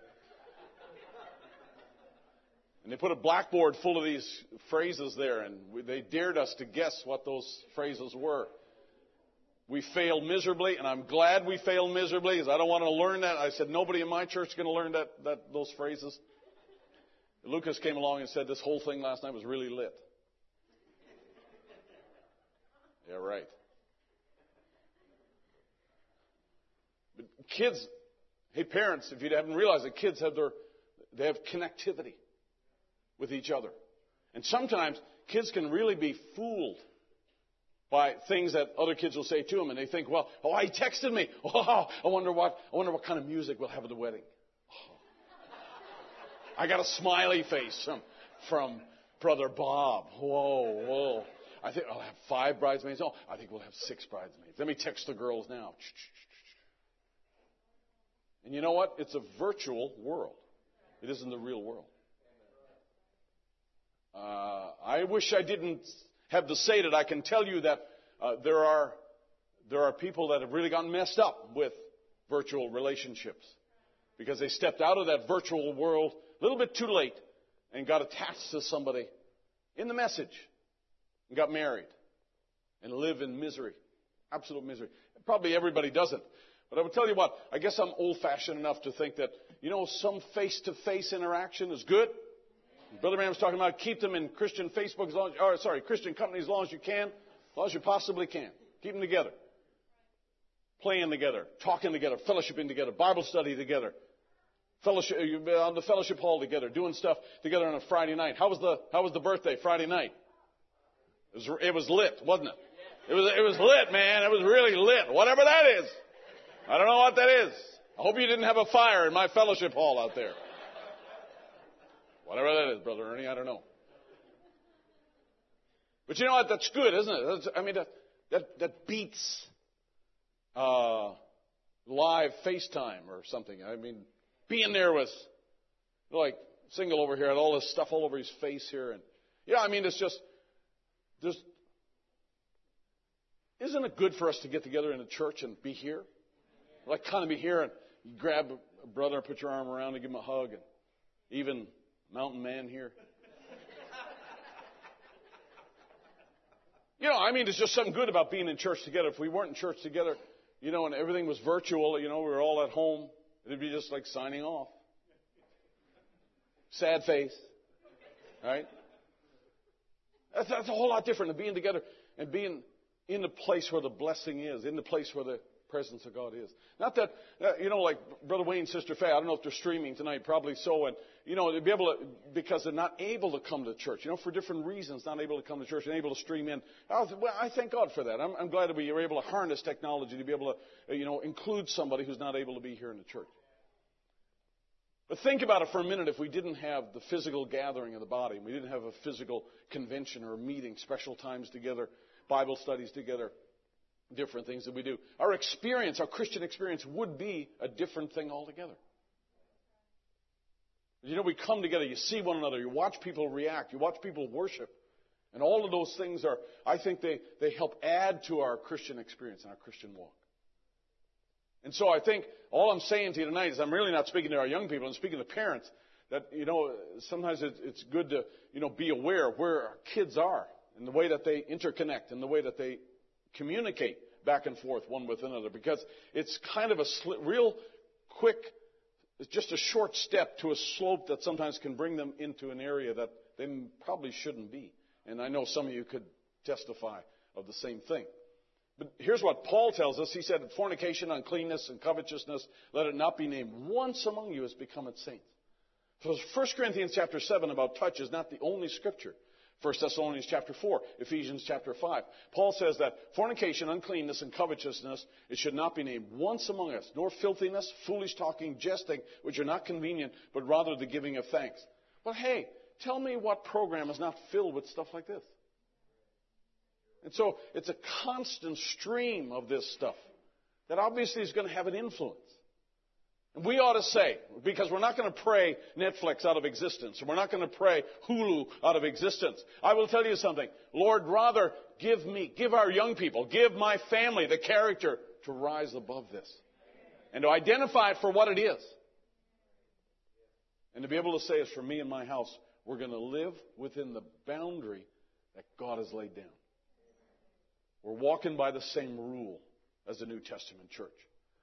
And they put a blackboard full of these phrases there, and they dared us to guess what those phrases were. We failed miserably, and I'm glad we failed miserably, because I don't want to learn that. I said, nobody in my church is going to learn those phrases. Lucas came along and said this whole thing last night was really lit. Yeah, right. But kids, hey parents, if you haven't realized it, kids have connectivity with each other. And sometimes kids can really be fooled by things that other kids will say to them, and they think, well, he texted me. Oh, I wonder what kind of music we'll have at the wedding. Oh. I got a smiley face from Brother Bob. Whoa. I think I'll have 5 bridesmaids. Oh, I think we'll have 6 bridesmaids. Let me text the girls now. And you know what? It's a virtual world. It isn't the real world. I wish I didn't have to say that. I can tell you that there are people that have really gotten messed up with virtual relationships because they stepped out of that virtual world a little bit too late and got attached to somebody in the message and got married and live in misery, absolute misery. Probably everybody doesn't. But I will tell you what, I guess I'm old-fashioned enough to think that, some face-to-face interaction is good. Brother Branham's talking about keep them in Christian Facebook Christian companies as long as you can, as long as you possibly can. Keep them together. Playing together, talking together, fellowshipping together, Bible study together, fellowship on the fellowship hall together, doing stuff together on a Friday night. How was the birthday Friday night? It was lit, wasn't it? It was lit, man. It was really lit. Whatever that is. I don't know what that is. I hope you didn't have a fire in my fellowship hall out there. Whatever that is, Brother Ernie, I don't know. But you know what? That's good, isn't it? That beats live FaceTime or something. Being there with, like, Single over here had all this stuff all over his face here. And it's just, isn't it good for us to get together in the church and be here? Like, kind of be here and you grab a brother and put your arm around and give him a hug. And even Mountain Man here. There's just something good about being in church together. If we weren't in church together, and everything was virtual, we were all at home, it'd be just like signing off. Sad face. Right? That's a whole lot different than being together and being in the place where the blessing is, in the place where the presence of God is. Not that, like Brother Wayne, Sister Faye, I don't know if they're streaming tonight, probably so, and, they'd be able to, because they're not able to come to church, for different reasons, not able to come to church and able to stream in. I thank God for that. I'm glad that we are able to harness technology to be able to, include somebody who's not able to be here in the church. But think about it for a minute. If we didn't have the physical gathering of the body, we didn't have a physical convention or a meeting, special times together, Bible studies together, different things that we do. Our experience, our Christian experience, would be a different thing altogether. You know, we come together, you see one another, you watch people react, you watch people worship. And all of those things are, I think they help add to our Christian experience and our Christian walk. And so I think all I'm saying to you tonight is I'm really not speaking to our young people, I'm speaking to parents that, you know, sometimes it's good to, you know, be aware of where our kids are and the way that they interconnect and the way that they communicate back and forth one with another, because it's kind of a real quick, it's just a short step to a slope that sometimes can bring them into an area that they probably shouldn't be. And I know some of you could testify of the same thing. But here's what Paul tells us. He said, fornication, uncleanness, and covetousness, let it not be named once among you as becometh saints. So 1 Corinthians chapter 7 about touch is not the only scripture. 1 Thessalonians chapter 4, Ephesians chapter 5. Paul says that fornication, uncleanness, and covetousness, it should not be named once among us, nor filthiness, foolish talking, jesting, which are not convenient, but rather the giving of thanks. But hey, tell me what program is not filled with stuff like this. And so it's a constant stream of this stuff that obviously is going to have an influence. And we ought to say, because we're not going to pray Netflix out of existence, and we're not going to pray Hulu out of existence. I will tell you something. Lord, rather give our young people, give my family the character to rise above this. And to identify it for what it is. And to be able to say, as for me and my house, we're going to live within the boundary that God has laid down. We're walking by the same rule as the New Testament church.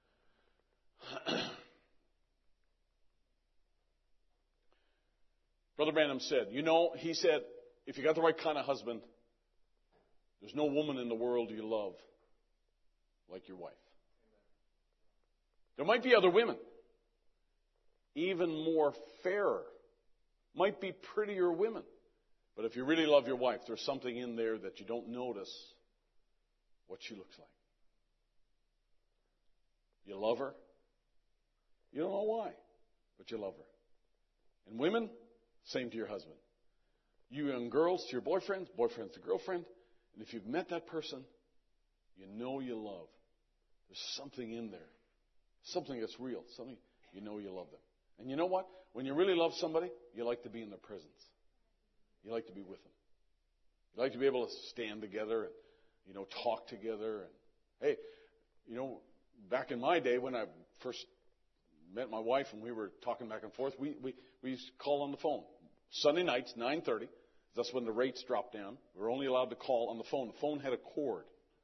Brother Branham said, he said, if you got the right kind of husband, there's no woman in the world you love like your wife. There might be other women, even more fairer, might be prettier women. But if you really love your wife, there's something in there that you don't notice what she looks like. You love her. You don't know why, but you love her. And women, same to your husband. You young girls to your boyfriends, boyfriends to girlfriend. And if you've met that person, you know you love. There's something in there. Something that's real. Something you know you love them. And you know what? When you really love somebody, you like to be in their presence. You like to be with them. You like to be able to stand together and, talk together. And hey, back in my day when I first met my wife and we were talking back and forth, we used to call on the phone. Sunday nights, 9:30. That's when the rates dropped down. We were only allowed to call on the phone. The phone had a cord.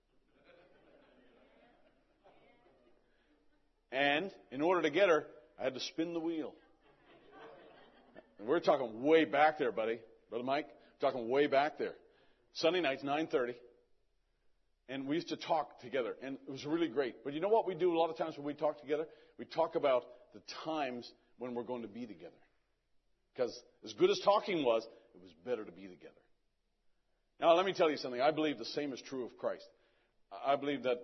And in order to get her, I had to spin the wheel. And we're talking way back there, buddy. Brother Mike, talking way back there. Sunday nights, 9:30. And we used to talk together. And it was really great. But you know what we do a lot of times when we talk together? We talk about the times when we're going to be together. Because as good as talking was, it was better to be together. Now, let me tell you something. I believe the same is true of Christ. I believe that,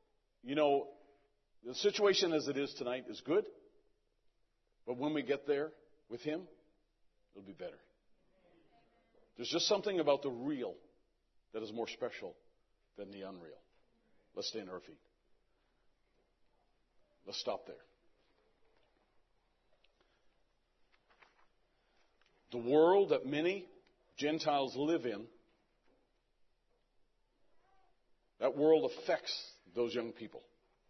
the situation as it is tonight is good. But when we get there with Him, it'll be better. There's just something about the real that is more special than the unreal. Let's stand on our feet. Let's stop there. The world that many Gentiles live in, that world affects those young people.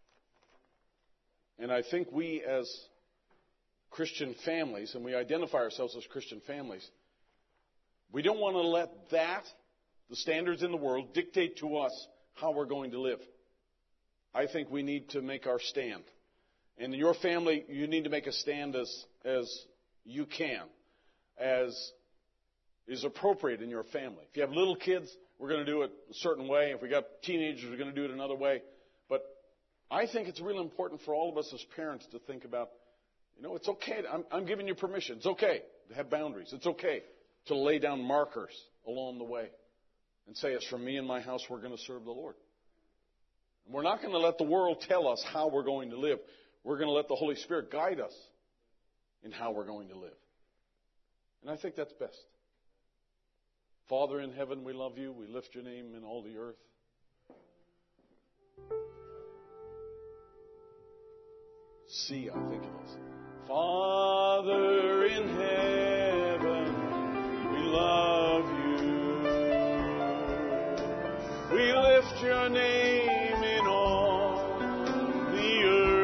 And I think we as Christian families, and we identify ourselves as Christian families, we don't want to let the standards in the world, dictate to us how we're going to live. I think we need to make our stand. And in your family, you need to make a stand as you can, as is appropriate in your family. If you have little kids, we're going to do it a certain way. If we got teenagers, we're going to do it another way. But I think it's really important for all of us as parents to think about, it's okay. I'm giving you permission. It's okay to have boundaries. It's okay to lay down markers along the way and say, as for me and my house, we're going to serve the Lord. And we're not going to let the world tell us how we're going to live. We're going to let the Holy Spirit guide us in how we're going to live. And I think that's best. Father in heaven, we love you. We lift your name in all the earth. C, I think it is. Father in heaven, we love you. We lift your name in all the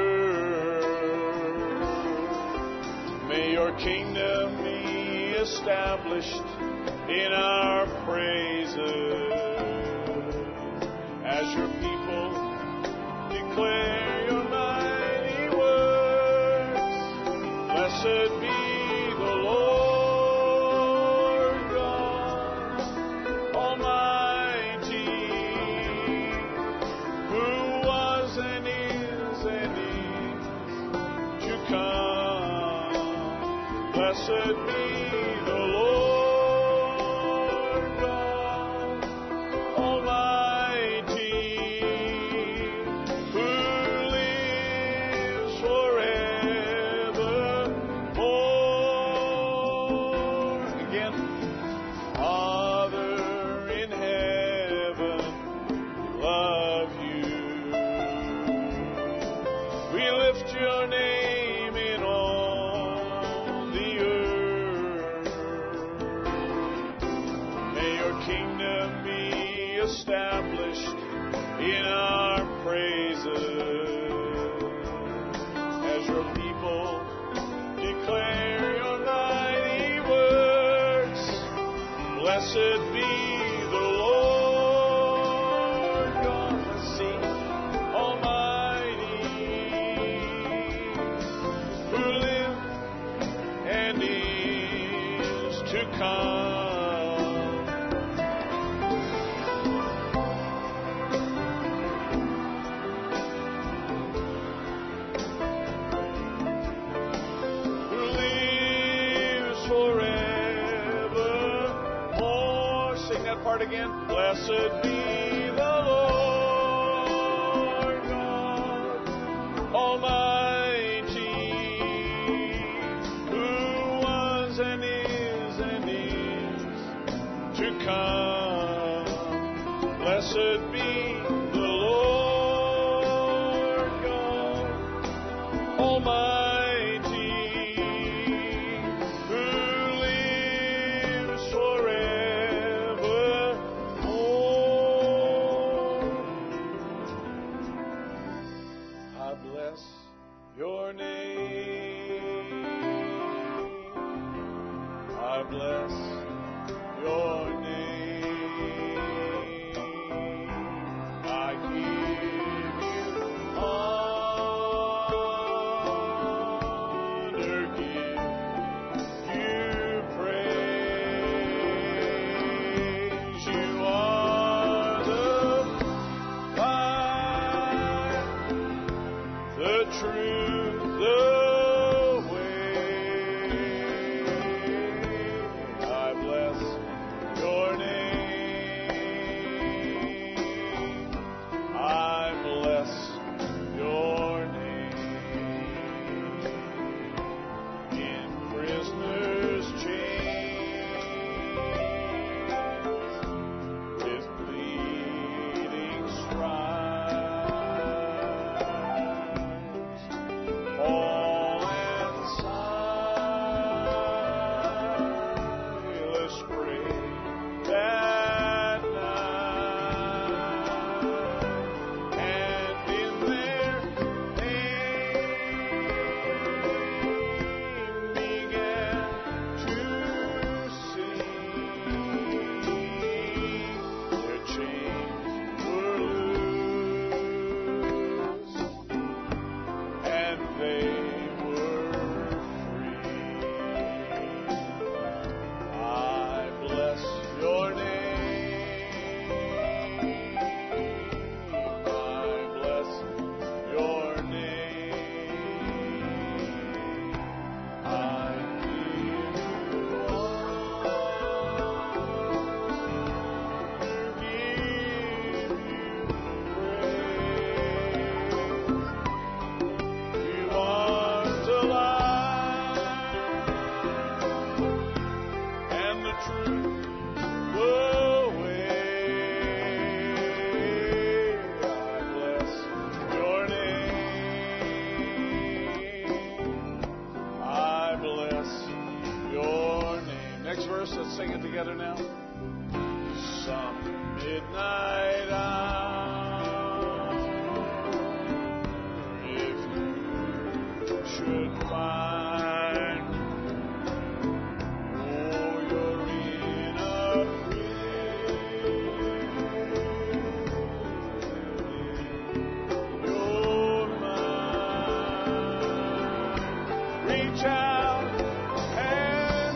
earth. May your kingdom be established in our praises as your people declare your mighty works. Blessed be the Lord God Almighty, who was and is to come. Blessed be the Lord God Almighty, who lives forevermore. Again, Father in heaven, we love you. We lift your name in all the earth. May your kingdom be established in our praises as your people declare your mighty works. Blessed be the Lord God, let's sing, Almighty, who lives and is to come. Who lives forevermore. Sing that part again. Blessed be the Lord God Almighty, who was and is to come. Blessed be the Lord God Almighty, who lives forevermore. I bless your name. I bless your name. I give you honor, give you praise. You are the light, the truth, the way. I bless your chorus. Let's sing it together now. Some midnight hour, if you should find, oh, you're in a prison, your mind, reach out and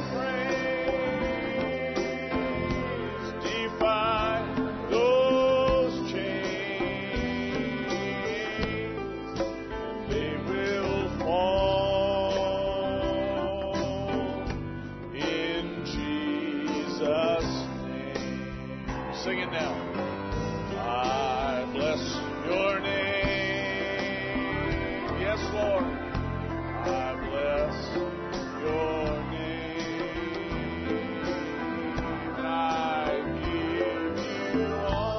praise, defy those chains, and they will fall in Jesus' name. Sing it now. I bless your name. Yes, Lord. I bless your name. I give you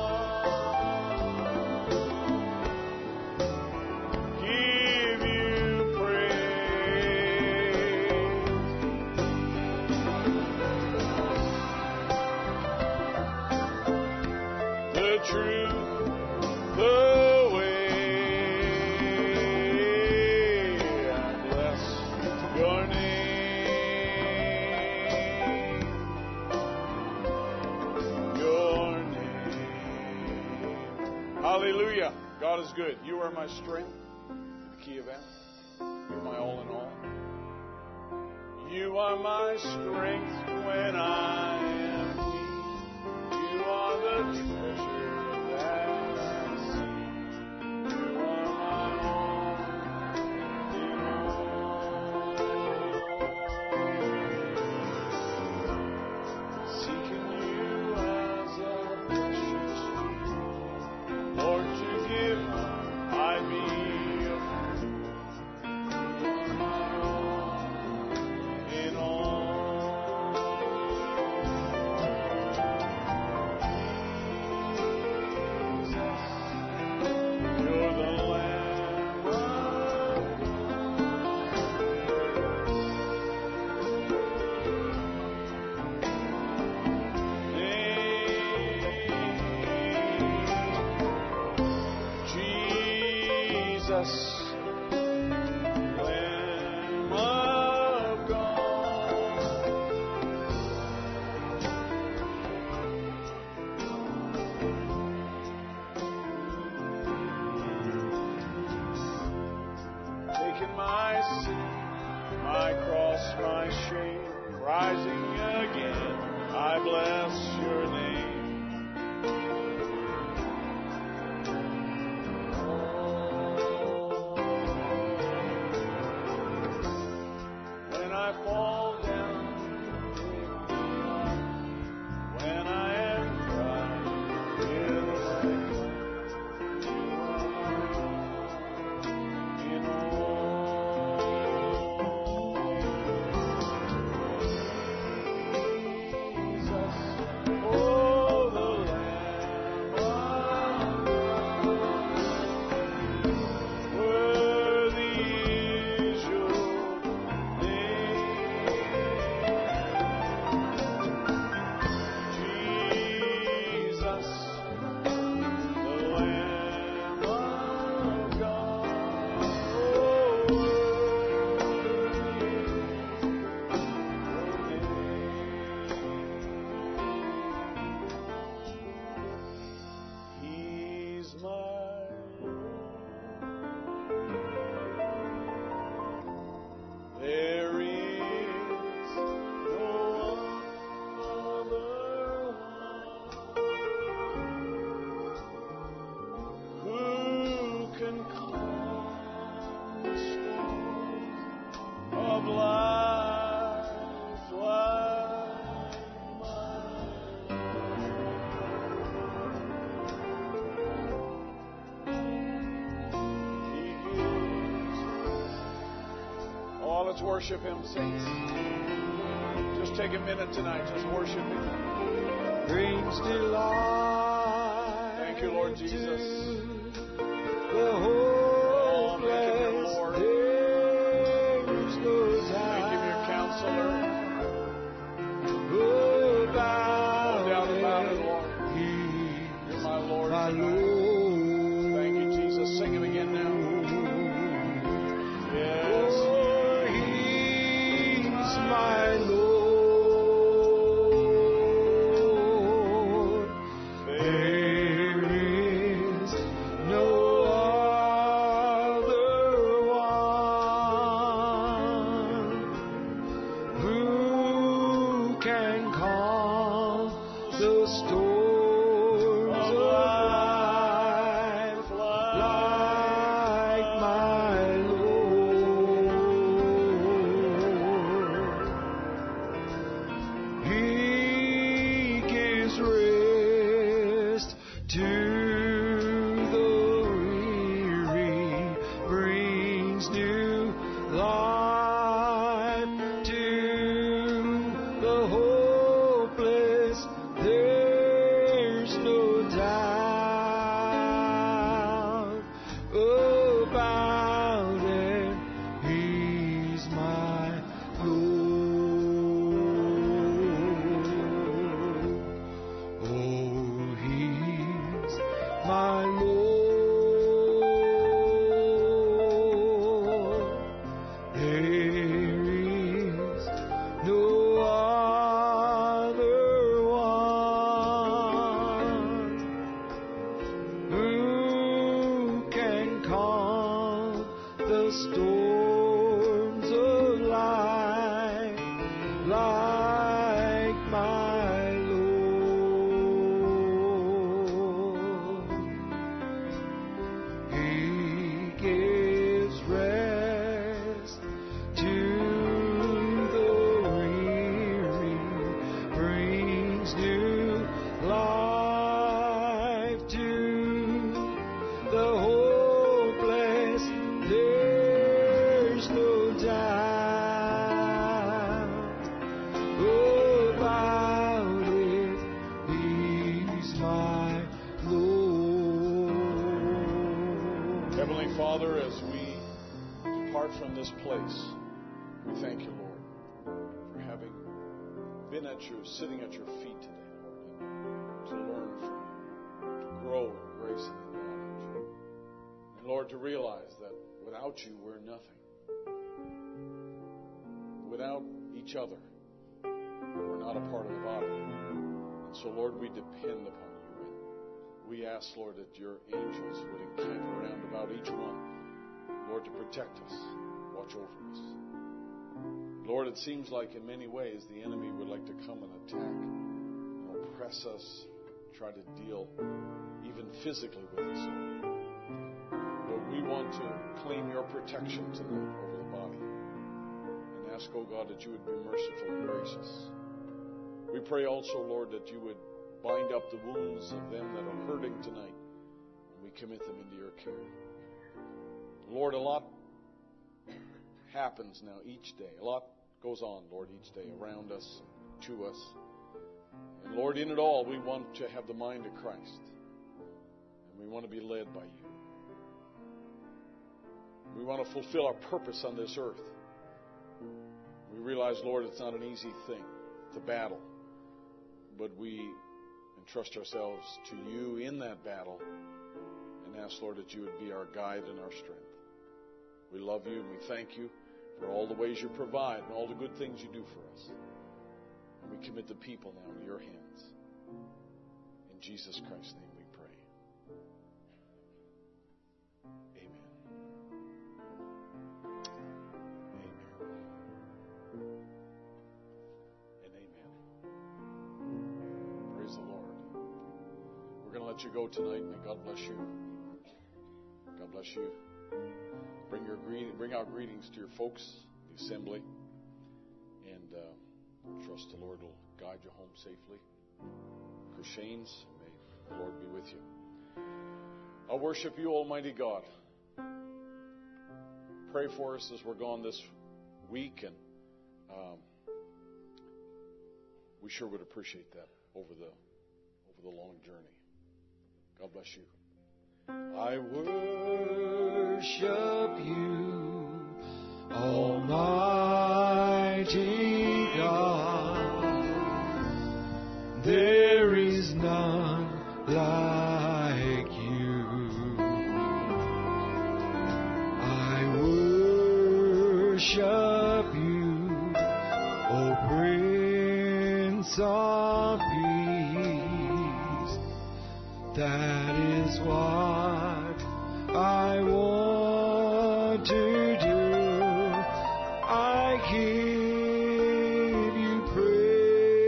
all. Give you praise. The truth, the way. I bless your name. Your name. Hallelujah. God is good. You are my strength, the key of F. You're my all in all. You are my strength when I am weak. You are the treasure that I seek. You are my all in all. Seeking you as a precious jewel. Lord, to give I'd be a fool. You are my all in all. Jesus, you're the Lamb of Jesus, Lamb of God. Taking my sin, my cross, my shame, rising again, I bless your name. When I fall down, pick me up. When I am crying, feel like you are my all in all. Jesus, oh, the Lamb of God. Worthy is your name. Jesus, the Lamb of God. Oh, worthy is your name. He's my Lord. There is no other one who can calm the storm of life like mine. He gives. Oh, let's worship Him, saints. Just take a minute tonight. Just worship Him.
brings delight.
Thank you, Lord Jesus.
The
Oh, make Him your
hopeless
Lord.
days goes
Make Him your counselor.
Oh, can calm the storms of life like my Lord? He gives rest to the weary, brings new life to the hopeless. There's no doubt about it. He's my Lord. Oh, He's my Lord. There is no other one who can calm the storms of life like my Lord. He gives rest to the weary, brings new life to the hopeless. There's no doubt about it. He's my Lord.
Heavenly Father, as we depart from this place, we thank you, Lord, for having been sitting at your feet today, Lord, to learn from you, to grow in grace and in knowledge. And Lord, to realize that without you, we're nothing. Without each other, we're not a part of the body. And so, Lord, we depend upon you. And we ask, Lord, that your angels would encamp around about each one, Lord, to protect us, watch over us. Lord, it seems like in many ways the enemy would like to come and attack, oppress us, try to deal even physically with us, Lord. But we want to claim your protection tonight over the body and ask, oh God, that you would be merciful and gracious. We pray also, Lord, that you would bind up the wounds of them that are hurting tonight, and we commit them into your care. Lord, a lot happens now each day. A lot goes on, Lord, each day around us, to us. And Lord, in it all, we want to have the mind of Christ. And we want to be led by you. We want to fulfill our purpose on this earth. We realize, Lord, it's not an easy thing. It's a battle. But we entrust ourselves to you in that battle and ask, Lord, that you would be our guide and our strength. We love you and we thank you for all the ways you provide and all the good things you do for us. And we commit the people now in your hands. In Jesus Christ's name we pray. Amen. Amen. And amen. Praise the Lord. We're going to let you go tonight. May God bless you. God bless you. Bring our greetings to your folks, the assembly, and trust the Lord will guide you home safely. Christians, may the Lord be with you. I worship you, Almighty God. Pray for us as we're gone this week, and we sure would appreciate that over the long journey. God bless you.
I worship you, Almighty God. There is none like you. I worship you, O Prince of Peace. That is what I want to do. I give you praise.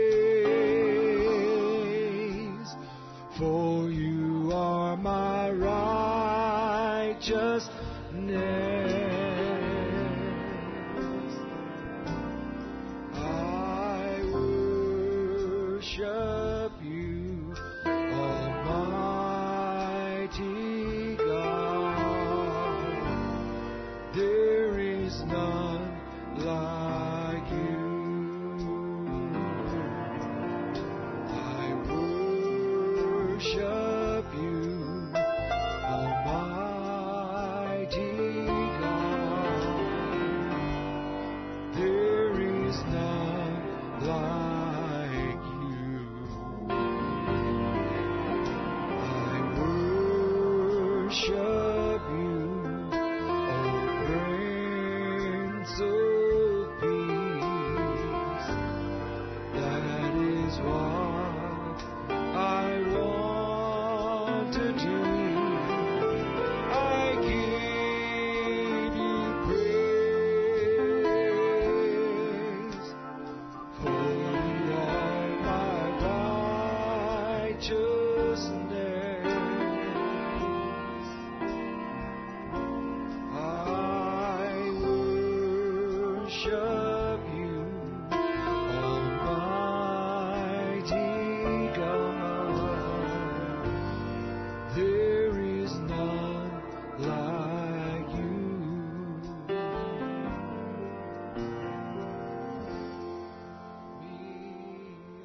I worship you, Almighty God. There is none like you. I worship you, Almighty God. There is none like you. I worship you, O Prince of Peace. That is what I want to do. I give you praise, for you are my righteousness. I worship you, Almighty God. There is none like you. Me a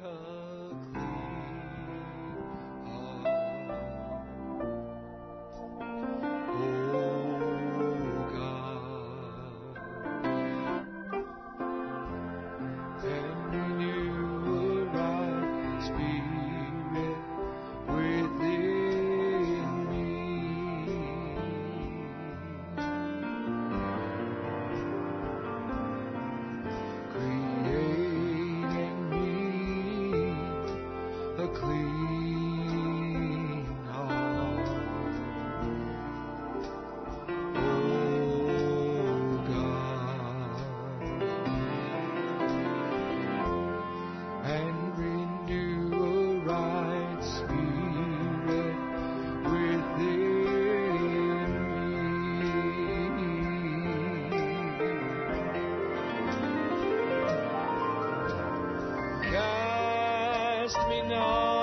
clean heart, O God, and renew a right spirit within me. Create in me a clean heart, O God, and renew a right spirit within me. Cast me not